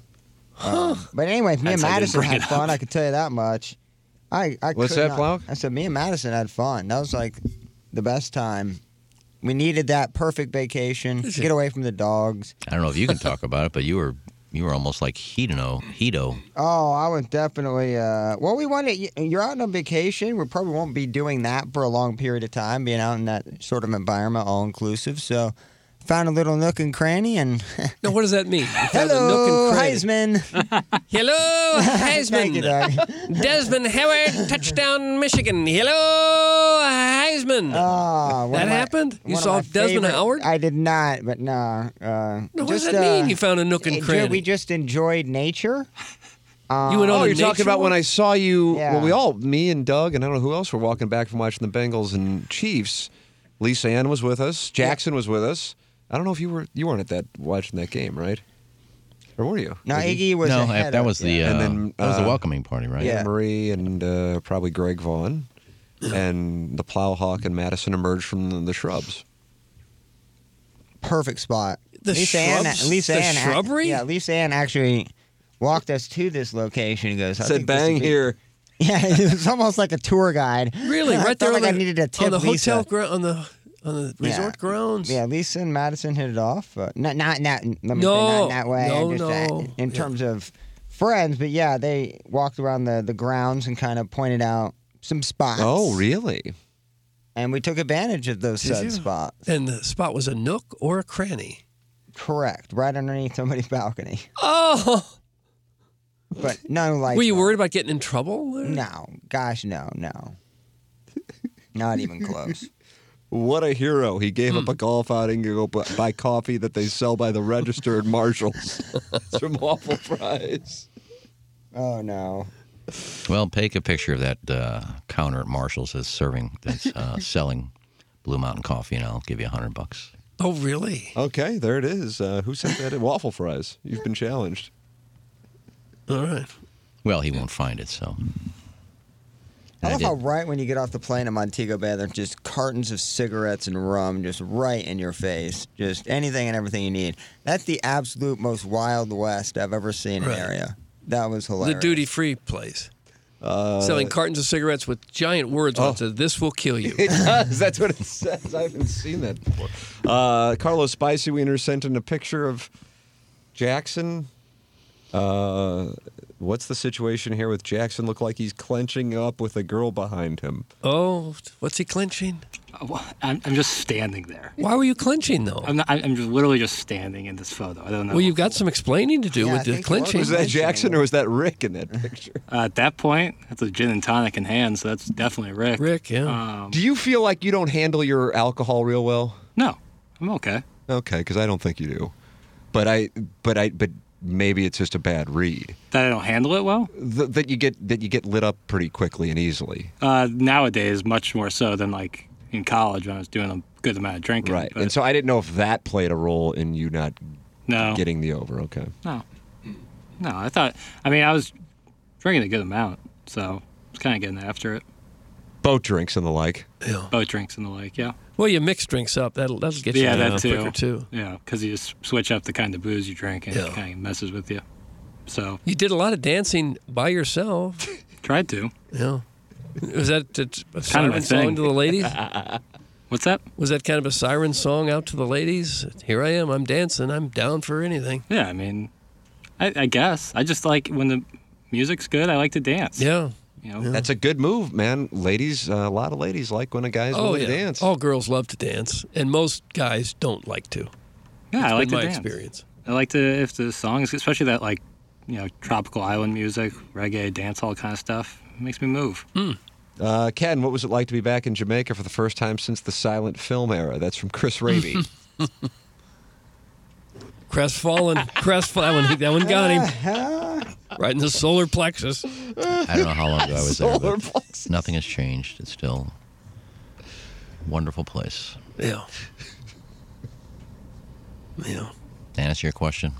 But anyway, me and That's why I didn't Madison bring had it fun. up. I could tell you that much. I What's could that, not- Plow? I said me and Madison had fun. That was like the best time. We needed that perfect vacation. Get away from the dogs. I don't know if you can talk about it, but you were almost like Hito. Oh, I was definitely. Well, we wanted. You're out on vacation. We probably won't be doing that for a long period of time. Being out in that sort of environment, all inclusive. So, found a little nook and cranny, and Now, what does that mean? You found a hello, nook and cranny. Heisman. Hello, Thank you, Heisman. Doug. Desmond Howard, touchdown, Michigan. Hello, Heisman. Oh, one That of my- happened? You one of saw my Desmond favorite- Howard? I did not, but no. Now, what does that mean? You found a nook and cranny. We just enjoyed nature. You went on Oh, a you're talking nature about when walk? I saw you. Yeah. Well, me and Doug, and I don't know who else were walking back from watching the Bengals and Chiefs. Lisa Ann was with us. Jackson was with us. I don't know if you weren't at that watching that game, right? Or were you? No, Iggy was No, ahead that of- was the yeah. And then, that was the welcoming party, right? Yeah. Anne Marie and probably Greg Vaughn, and the Plowhawk and Madison emerged from the shrubs. perfect spot. The shrubs? Lisa The Ann, shrubbery? Yeah, Lisa Ann actually walked us to this location. He goes, I Said think this bang would be-" here. Yeah, it was almost like a tour guide. Really, I right there felt on like the, I needed to tip on the Lisa. hotel ground, on the resort grounds. Yeah, Lisa and Madison hit it off. Not let me say No, not in that way. no, Just, no. in Yeah. terms of friends, but yeah, they walked around the grounds and kind of pointed out some spots. Oh, really? And we took advantage of those Did said you? spots. And the spot was a nook or a cranny. Correct, right underneath somebody's balcony. Oh, But no lights. were you on. worried about getting in trouble? there? No, gosh, no. Not even close. What a hero. He gave up a golf outing to go buy coffee that they sell by the register at Marshall's. It's from Waffle Fries. Oh no. Well, take a picture of that counter at Marshall's that's selling Blue Mountain coffee, and I'll give you $100. Oh, really? Okay, there it is. Who sent that in? Waffle Fries. You've been challenged. All right. Well, he won't find it, so. I And love did. how right when you get off the plane in Montego Bay, there's just cartons of cigarettes and rum just right in your face. Just anything and everything you need. That's the absolute most Wild West I've ever seen in Right. an area. That was hilarious. The duty-free place. Selling cartons of cigarettes with giant words on it. Says, "This will kill you." It does. That's what it says. I haven't seen that before. Carlos Spicy Wiener sent in a picture of Jackson. What's the situation here with Jackson? Look like he's clenching up with a girl behind him. Oh, what's he clenching? I'm just standing there. Why were you clenching, though? I'm just literally just standing in this photo. I don't know. Well, you've got some explaining to do with the clenching. Was that Jackson or was that Rick in that picture? At that point, that's a gin and tonic in hand, so that's definitely Rick. Rick, yeah. Do you feel like you don't handle your alcohol real well? No, I'm okay. Okay, because I don't think you do. But maybe it's just a bad read. That I don't handle it well? That you get lit up pretty quickly and easily. Nowadays, much more so than like in college when I was doing a good amount of drinking. Right. But And so I didn't know if that played a role in you not getting the over. Okay. No, I was drinking a good amount, so I was kind of getting after it. Boat drinks and the like. Yeah. Boat drinks and the like, yeah. Well, you mix drinks up. That'll get you down quicker, too. Yeah, because you just switch up the kind of booze you drink and it kind of messes with you. So you did a lot of dancing by yourself. Tried to. Yeah. Was that a kind of siren my song thing. to the ladies? What's that? Was that kind of a siren song out to the ladies? Here I am. I'm dancing. I'm down for anything. Yeah, I mean, I guess. I just like when the music's good, I like to dance. Yeah. You know? That's a good move, man. Ladies, a lot of ladies like when a guy's willing to dance. All girls love to dance, and most guys don't like to. Yeah, I like to my dance. experience. I like to, if the songs, especially that like, tropical island music, reggae, dancehall kind of stuff, it makes me move. Ken, what was it like to be back in Jamaica for the first time since the silent film era? That's from Chris Raby. Crestfallen. That one got him. Right in the solar plexus. I don't know how long ago I was there, but nothing has changed. It's still a wonderful place. Yeah. Yeah. To answer your question.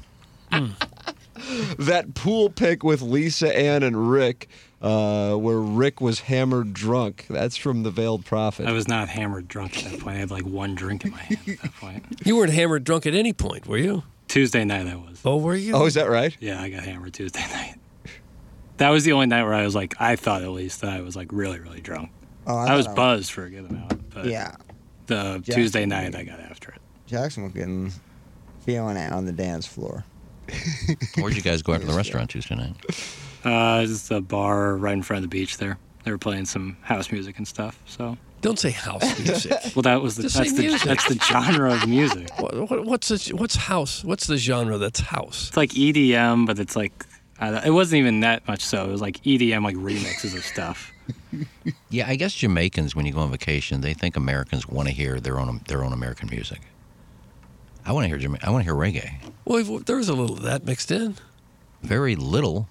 That pool pic with Lisa Ann and Rick, where Rick was hammered drunk. That's from The Veiled Prophet. I was not hammered drunk at that point. I had like one drink in my hand at that point. You weren't hammered drunk at any point, were you? Tuesday night I was. Oh, were you? Oh, is that right? Yeah, I got hammered Tuesday night. That was the only night where I was like, I thought at least that I was like really, really drunk. Oh, I was buzzed for a good amount. But Yeah. The Tuesday night I got after it. Jackson was feeling it on the dance floor. Where'd you guys go after the restaurant Tuesday night? Just a bar right in front of the beach there. They were playing some house music and stuff. So Don't say house music. well, that's the genre of music. What's house? What's the genre that's house? It's like EDM, but it's like it wasn't even that much so. It was like EDM, like remixes of stuff. Yeah, I guess Jamaicans, when you go on vacation, they think Americans want to hear their own American music. I want to hear reggae. Well, there was a little of that mixed in. Very little.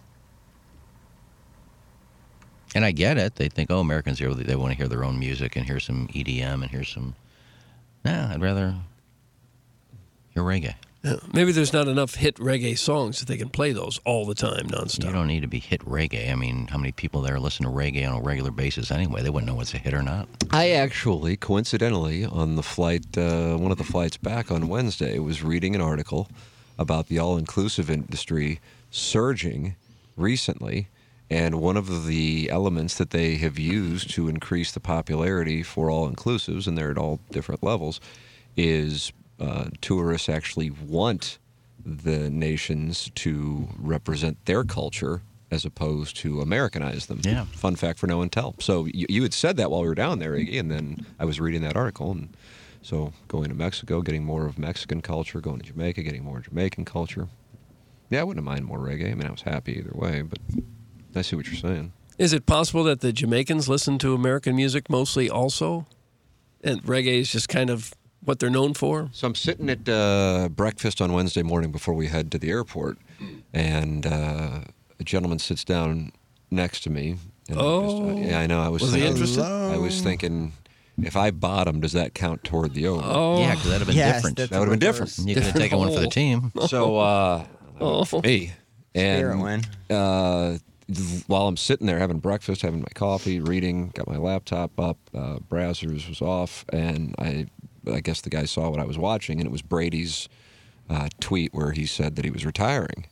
And I get it. They think, Americans here, they want to hear their own music and hear some EDM and hear some... Nah, I'd rather hear reggae. Yeah, maybe there's not enough hit reggae songs that they can play those all the time, nonstop. You don't need to be hit reggae. I mean, how many people there listen to reggae on a regular basis anyway? They wouldn't know what's a hit or not. I actually, coincidentally, on the flight, one of the flights back on Wednesday, was reading an article about the all-inclusive industry surging recently, and one of the elements that they have used to increase the popularity for all-inclusives, and they're at all different levels, is tourists actually want the nations to represent their culture as opposed to Americanize them. Yeah. Fun fact for no one tell. So you had said that while we were down there, Iggy, and then I was reading that article. And so going to Mexico, getting more of Mexican culture, going to Jamaica, getting more Jamaican culture. Yeah, I wouldn't mind more reggae. I mean, I was happy either way, but I see what you're saying. Is it possible that the Jamaicans listen to American music mostly also? And reggae is just kind of what they're known for? So I'm sitting at breakfast on Wednesday morning before we head to the airport, and a gentleman sits down next to me. And yeah, I know. I was he interested? I was thinking, if I bottom, does that count toward the over? Oh. Yeah, because that would have been different. That would have been different. You could have taken one for the team. So, me. Spirit And win. while I'm sitting there having breakfast, having my coffee, reading, got my laptop up, browsers was off, and I guess the guy saw what I was watching, and it was Brady's tweet where he said that he was retiring.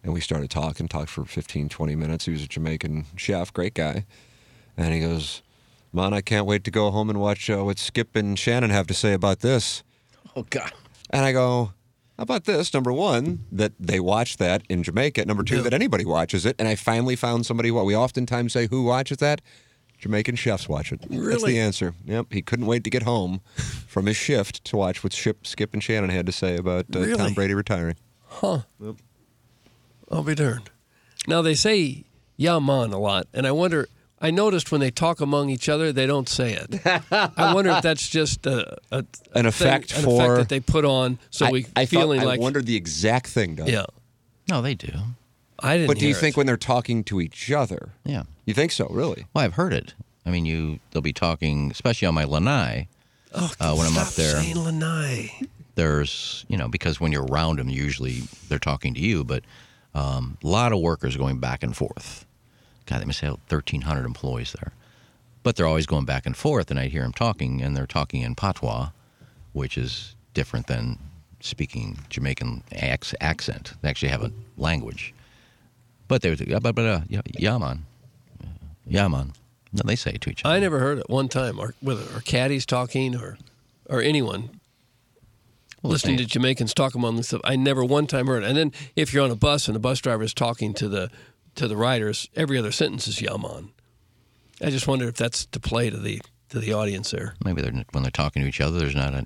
And we started talked for 15, 20 minutes. He was a Jamaican chef, great guy. And he goes, "Man, I can't wait to go home and watch what Skip and Shannon have to say about this." Oh, God. And I go, "How about this? Number one, that they watch that in Jamaica. Number two, that anybody watches it." And I finally found somebody, what we oftentimes say, who watches that? Jamaican chefs watch it. Really? That's the answer. Yep. He couldn't wait to get home from his shift to watch what Skip and Shannon had to say about Tom Brady retiring. Huh. Yep. I'll be darned. Now, they say "ya man" a lot, and I noticed when they talk among each other, they don't say it. I wonder if that's just an effect that they put on, so I wondered the exact thing, Doug. Yeah. No, they do. I didn't. But do you hear think it. when they're talking to each other? Yeah. You think so, really? Well, I've heard it. I mean, they'll be talking, especially on my lanai. When I'm up there. Saying lanai. There's, because when you're around them, usually they're talking to you, but a lot of workers going back and forth. God, they must have 1,300 employees there. But they're always going back and forth, and I hear them talking, and they're talking in patois, which is different than speaking Jamaican accent. They actually have a language. But they would say, "Yaman. Yaman." No, they say it to each other. I never heard it one time, or whether our caddies talking or anyone listening to Jamaicans talk among themselves. I never one time heard it. And then if you're on a bus and the bus driver is talking to the riders, every other sentence is "Yaman." I just wonder if that's to play to the audience there. Maybe when they're talking to each other, there's not a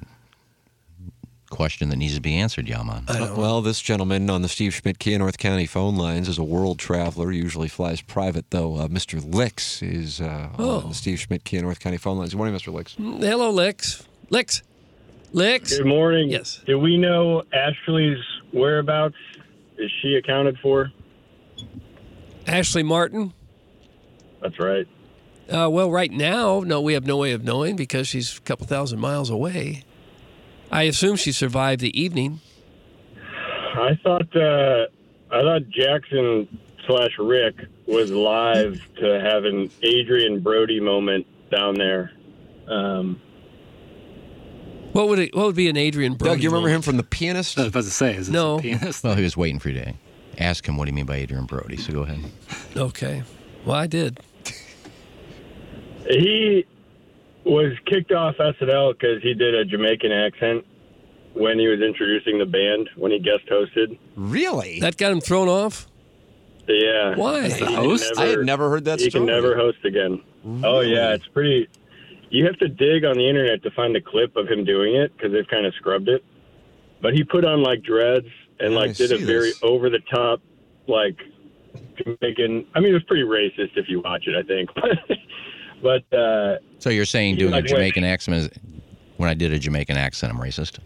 question that needs to be answered, Yaman. Well, this gentleman on the Steve Schmidt Kia North County phone lines is a world traveler, usually flies private, though. Mr. Licks is on the Steve Schmidt Kia North County phone lines. Good morning, Mr. Licks. Hello, Licks. Licks. Good morning. Yes. Do we know Ashley's whereabouts? Is she accounted for? Ashley Martin? That's right. Well, right now, no, we have no way of knowing because she's a couple thousand miles away. I assume she survived the evening. I thought Jackson/Rick was live to have an Adrian Brody moment down there. What would be an Adrian Brody? Doug, you remember him from The Pianist? I was about to say, is this No. The Pianist? Well, he was waiting for you to ask him what do you mean by Adrian Brody, so go ahead. Okay. Well, I did. He was kicked off SNL because he did a Jamaican accent when he was introducing the band, when he guest hosted. Really? That got him thrown off? Yeah. Why? As the host? I had never heard that He story. can never host again. Oh, yeah, it's pretty... You have to dig on the internet to find a clip of him doing it because they've kind of scrubbed it. But he put on, dreads and, did a very over-the-top, Jamaican... I mean, it was pretty racist if you watch it, I think. But so you're saying doing a Jamaican accent is, when I did a Jamaican accent, I'm racist?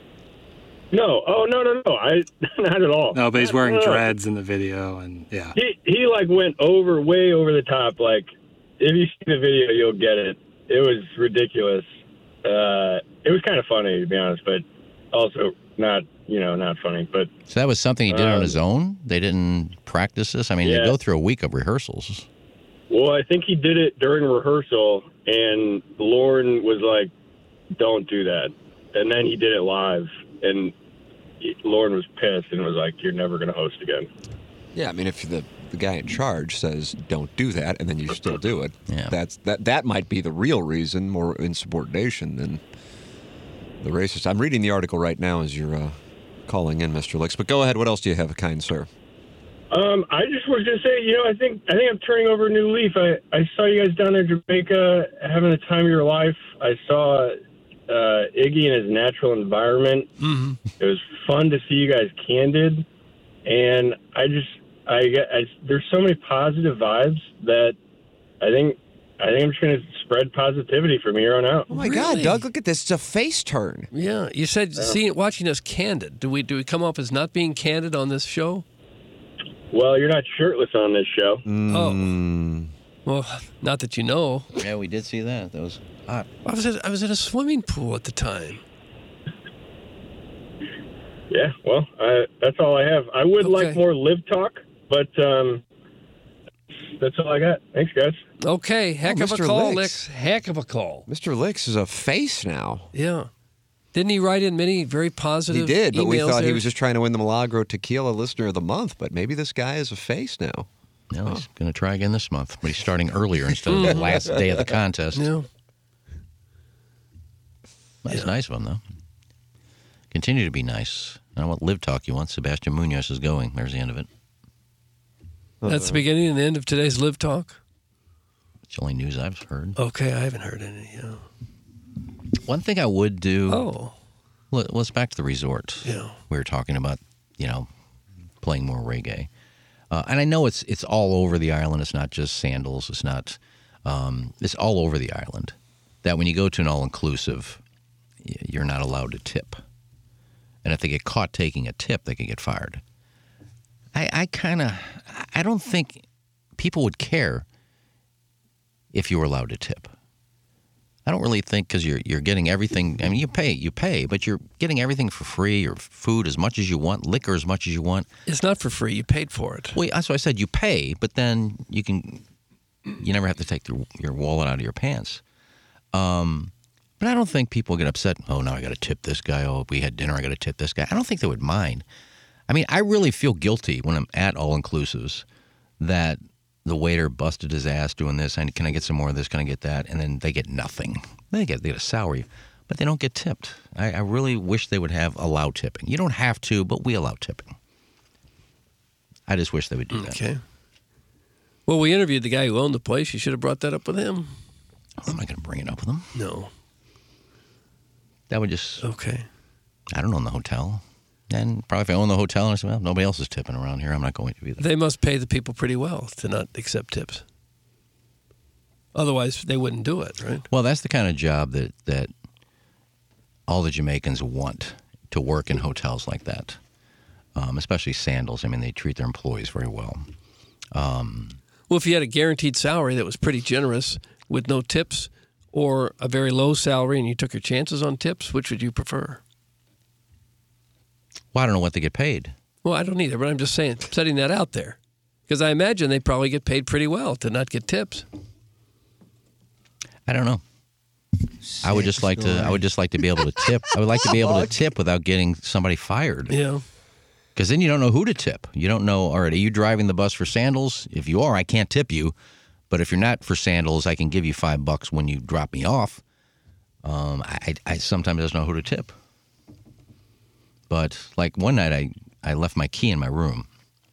No. Oh, no. Not at all. No, but he's wearing dreads in the video, and yeah. He went way over the top. If you see the video, you'll get it. It was ridiculous. It was kind of funny, to be honest, but also not funny. But so that was something he did on his own? They didn't practice this? I mean, yeah. They go through a week of rehearsals. Well, I think he did it during rehearsal, and Lauren was like, "Don't do that." And then he did it live, and Lauren was pissed and was like, "You're never going to host again." Yeah, I mean, if the guy in charge says, "Don't do that," and then you still do it, that might be the real reason, more insubordination than the racist. I'm reading the article right now as you're calling in, Mr. Licks. But go ahead. What else do you have, kind sir? I just was going to say, I think I'm turning over a new leaf. I saw you guys down there in Jamaica having the time of your life. I saw Iggy in his natural environment. Mm-hmm. It was fun to see you guys candid, and there's so many positive vibes that I think I'm just going to spread positivity from here on out. Oh my God, Doug! Look at this. It's a face turn. Yeah, you said watching us candid. Do we come off as not being candid on this show? Well, you're not shirtless on this show. Oh. Well, not that you know. Yeah, we did see that. That was hot. I was at a swimming pool at the time. Yeah, well, that's all I have. I would like more live talk, but that's all I got. Thanks, guys. Okay, heck of a call, Licks. Heck of a call. Mr. Licks is a face now. Yeah. Didn't he write in many very positive He did, but we emails thought he there? was just trying to win the Milagro Tequila Listener of the Month. But maybe this guy is a face now. No, he's going to try again this month, but he's starting earlier instead of the last day of the contest. Yeah. That's nice of him, though. Continue to be nice. I don't know what live talk you want. Sebastian Munoz is going. There's the end of it. That's the beginning and the end of today's Live Talk? It's the only news I've heard. Okay, I haven't heard any. Yeah. One thing I would do. Oh. Well, it's back to the resort. Yeah. We were talking about, playing more reggae. And I know it's all over the island. It's not just Sandals. It's not. It's all over the island. That when you go to an all-inclusive, you're not allowed to tip. And if they get caught taking a tip, they can get fired. I don't think people would care if you were allowed to tip. I don't really think, because you're getting everything. I mean, you pay, but you're getting everything for free. Your food as much as you want, liquor as much as you want. It's not for free. You paid for it. Well, that's what I said. You pay, but then you never have to take your wallet out of your pants. But I don't think people get upset. Oh, now I got to tip this guy. Oh, if we had dinner, I got to tip this guy. I don't think they would mind. I mean, I really feel guilty when I'm at all-inclusives that the waiter busted his ass doing this. And can I get some more of this? Can I get that? And then they get nothing. They get a salary, but they don't get tipped. I really wish they would allow tipping. You don't have to, but we allow tipping. I just wish they would do that. Okay. Well, we interviewed the guy who owned the place. You should have brought that up with him. I'm not going to bring it up with him. No. That would just... Okay. I don't own the hotel. And probably if I own the hotel and I said, well, nobody else is tipping around here, I'm not going to either. They must pay the people pretty well to not accept tips. Otherwise, they wouldn't do it, right? Well, that's the kind of job that all the Jamaicans want, to work in hotels like that, especially Sandals. I mean, they treat their employees very well. Well, if you had a guaranteed salary that was pretty generous with no tips, or a very low salary and you took your chances on tips, which would you prefer? Well, I don't know what they get paid. Well, I don't either, but I'm just saying, setting that out there. Because I imagine they probably get paid pretty well to not get tips. I don't know. I would just like to be able to tip. I would like to be able to tip without getting somebody fired. Yeah. Because then you don't know who to tip. You don't know, all right, are you driving the bus for Sandals? If you are, I can't tip you. But if you're not for Sandals, I can give you $5 when you drop me off. I sometimes don't know who to tip. But like one night, I left my key in my room.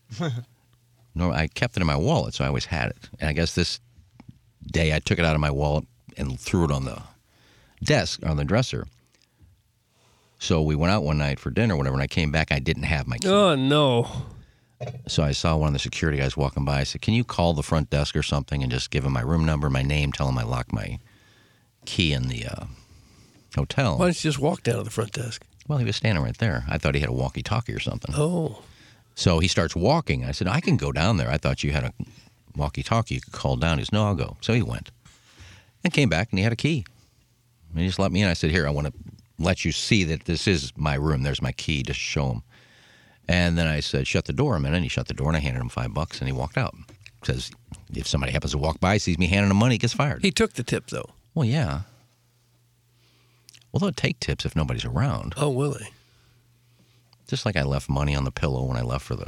No, I kept it in my wallet, so I always had it. And I guess this day I took it out of my wallet and threw it on the desk, on the dresser. So we went out one night for dinner or whatever, and I came back, I didn't have my key. Oh, no. So I saw one of the security guys walking by. I said, can you call the front desk or something and just give him my room number, my name, tell him I locked my key in the hotel. Why don't you just walk down to the front desk? Well, he was standing right there. I thought he had a walkie-talkie or something. Oh. So he starts walking. I said, I can go down there. I thought you had a walkie-talkie you could call down. He said, no, I'll go. So he went and came back, and he had a key. And he just let me in. I said, here, I want to let you see that this is my room. There's my key. Just show him. And then I said, shut the door a minute. And he shut the door, and I handed him $5, and he walked out. Because if somebody happens to walk by, sees me handing him money, he gets fired. He took the tip, though. Well, yeah. Well, they'll take tips if nobody's around. Oh, will they? Just like I left money on the pillow when I left for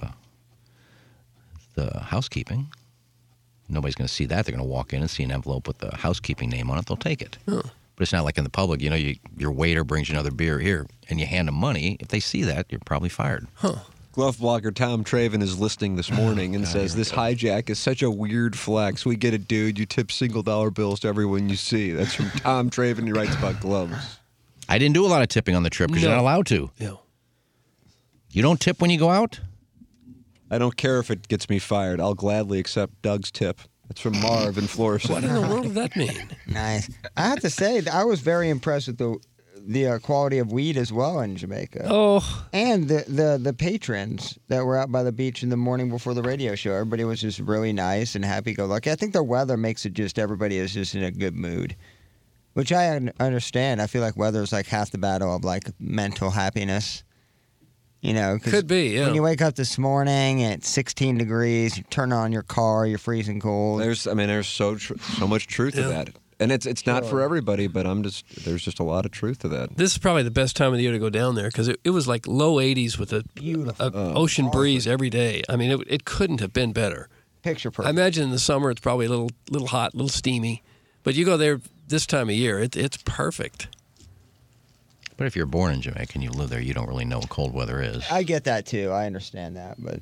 the housekeeping. Nobody's going to see that. They're going to walk in and see an envelope with the housekeeping name on it. They'll take it. Huh. But it's not like in the public. You know, your waiter brings you another beer here, and you hand them money. If they see that, you're probably fired. Huh. Glove blogger Tom Traven is listening this morning and says, this hijack is such a weird flex. We get it, dude. You tip $1 bills to everyone you see. That's from Tom Traven. He writes about gloves. I didn't do a lot of tipping on the trip because you're not allowed to. Yeah. You don't tip when you go out? I don't care if it gets me fired. I'll gladly accept Doug's tip. That's from Marv in Florissant. What in the world does that mean? Nice. I have to say, I was very impressed with the quality of weed as well in Jamaica. Oh. And the patrons that were out by the beach in the morning before the radio show. Everybody was just really nice and happy-go-lucky. I think the weather makes it just everybody is just in a good mood, which I understand. I feel like weather is like half the battle of like mental happiness. You know, 'cause could be, yeah. When you wake up this morning at 16 degrees, you turn on your car, you're freezing cold. There's so much truth to that. And it's not for everybody, but there's just a lot of truth to that. This is probably the best time of the year to go down there because it was like low 80s with a ocean breeze every day. I mean, it couldn't have been better. Picture perfect. I imagine in the summer it's probably a little hot, a little steamy. But you go there this time of year, it's perfect. But if you're born in Jamaica and you live there, you don't really know what cold weather is. I get that too. I understand that, but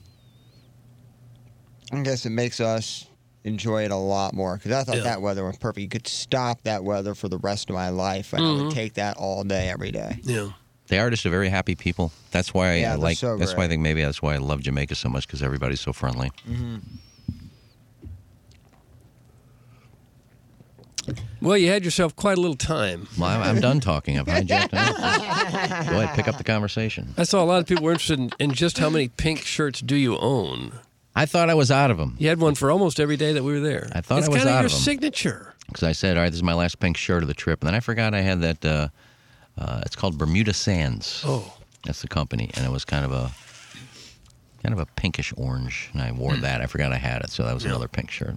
I guess it makes us enjoy it a lot more because I thought that weather was perfect. You could stop that weather for the rest of my life, and I would take that all day, every day. Yeah, they are just a very happy people. That's why I like. So that's great. why I think maybe that's why I love Jamaica so much because everybody's so friendly. Mm-hmm. Well, you had yourself quite a little time. Well, I'm done talking. I've hijacked enough. Go ahead, pick up the conversation. I saw a lot of people were interested in just how many pink shirts do you own. I thought I was out of them. You had one for almost every day that we were there. I thought it's I was out of them. It's kind of your signature. Because I said, all right, this is my last pink shirt of the trip. And then I forgot I had that, it's called Bermuda Sands. Oh. That's the company. And it was kind of a pinkish orange. And I wore that. I forgot I had it. So that was another pink shirt.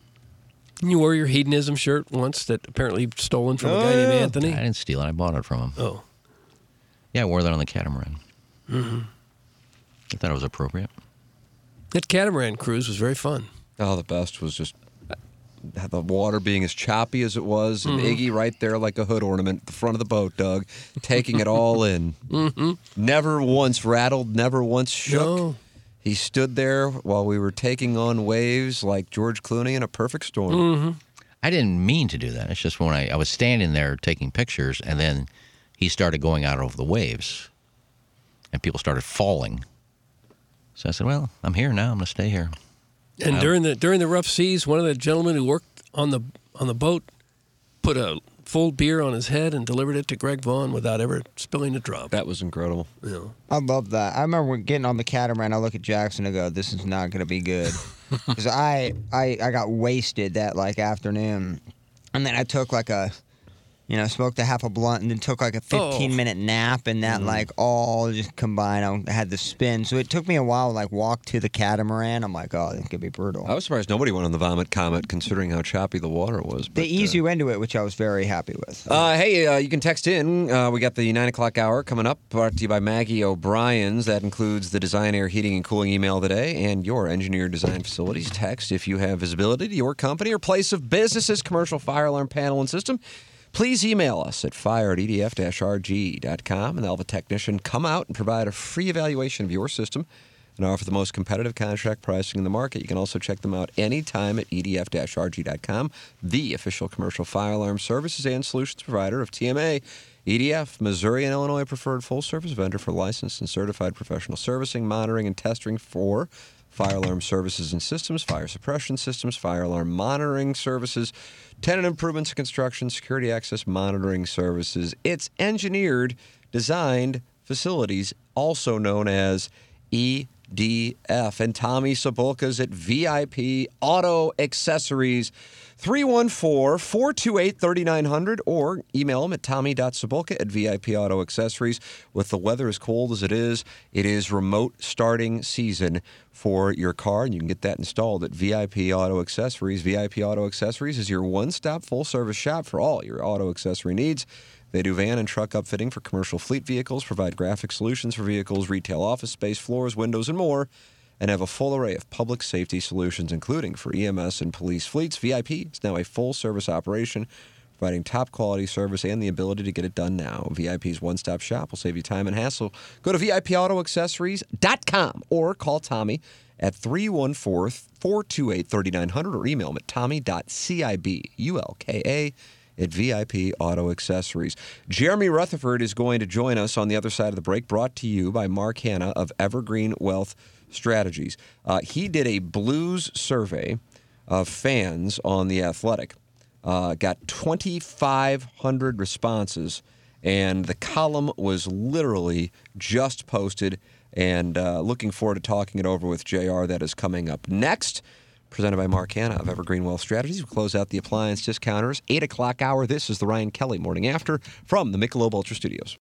You wore your hedonism shirt once that apparently stolen from a guy named Anthony? I didn't steal it. I bought it from him. Oh. Yeah, I wore that on the catamaran. Mm-hmm. I thought it was appropriate. That catamaran cruise was very fun. Oh, the best was just the water being as choppy as it was, and Iggy right there like a hood ornament at the front of the boat, Doug, taking it all in. Never once rattled, never once shook. No. He stood there while we were taking on waves like George Clooney in A Perfect Storm. I didn't mean to do that. It's just when I was standing there taking pictures, and then he started going out over the waves, and people started falling. So I said, well, I'm here now. I'm going to stay here. And during the rough seas, one of the gentlemen who worked on the boat put a full beer on his head and delivered it to Greg Vaughn without ever spilling a drop. That was incredible. Yeah. I love that. I remember getting on the catamaran, I look at Jackson and go, this is not going to be good. Because I got wasted that afternoon. And then I took smoked a half a blunt and then took a 15-minute nap, and that all just combined. I had the spin. So it took me a while to walk to the catamaran. I'm like, oh, this could be brutal. I was surprised nobody went on the Vomit Comet considering how choppy the water was. They ease you into it, which I was very happy with. Hey, you can text in. We got the 9 o'clock hour coming up, brought to you by Maggie O'Brien's. That includes the Design, Air, Heating, and Cooling email today and your engineered design facilities text if you have visibility to your company or place of business's commercial fire alarm panel and system. Please email us at fire@edf-rg.com, and they'll have a technician come out and provide a free evaluation of your system and offer the most competitive contract pricing in the market. You can also check them out anytime at edf-rg.com, the official commercial fire alarm services and solutions provider of TMA. EDF, Missouri and Illinois preferred full-service vendor for licensed and certified professional servicing, monitoring, and testing for fire alarm services and systems, fire suppression systems, fire alarm monitoring services, tenant improvements and construction, security access monitoring services. It's engineered, designed facilities, also known as EDF. And Tommy Sabulka's at VIP Auto Accessories, 314-428-3900, or email him at tommy.sabulka at VIP Auto Accessories. With the weather as cold as it is remote starting season for your car, and you can get that installed at VIP Auto Accessories. VIP Auto Accessories is your one-stop full-service shop for all your auto accessory needs. They do van and truck upfitting for commercial fleet vehicles, provide graphic solutions for vehicles, retail office space, floors, windows, and more, and have a full array of public safety solutions, including for EMS and police fleets. VIP is now a full-service operation, providing top-quality service and the ability to get it done now. VIP's one-stop shop will save you time and hassle. Go to VIPAutoAccessories.com or call Tommy at 314-428-3900 or email him at tommy.cibulka at VIP Auto Accessories. Jeremy Rutherford is going to join us on the other side of the break, brought to you by Mark Hanna of Evergreen Wealth Strategies. He did a Blues survey of fans on The Athletic. Got 2,500 responses, and the column was literally just posted, and looking forward to talking it over with JR. That is coming up next. Presented by Mark Hanna of Evergreen Wealth Strategies. We'll close out the appliance discounters. 8 o'clock hour. This is the Ryan Kelly Morning After from the Michelob Ultra Studios.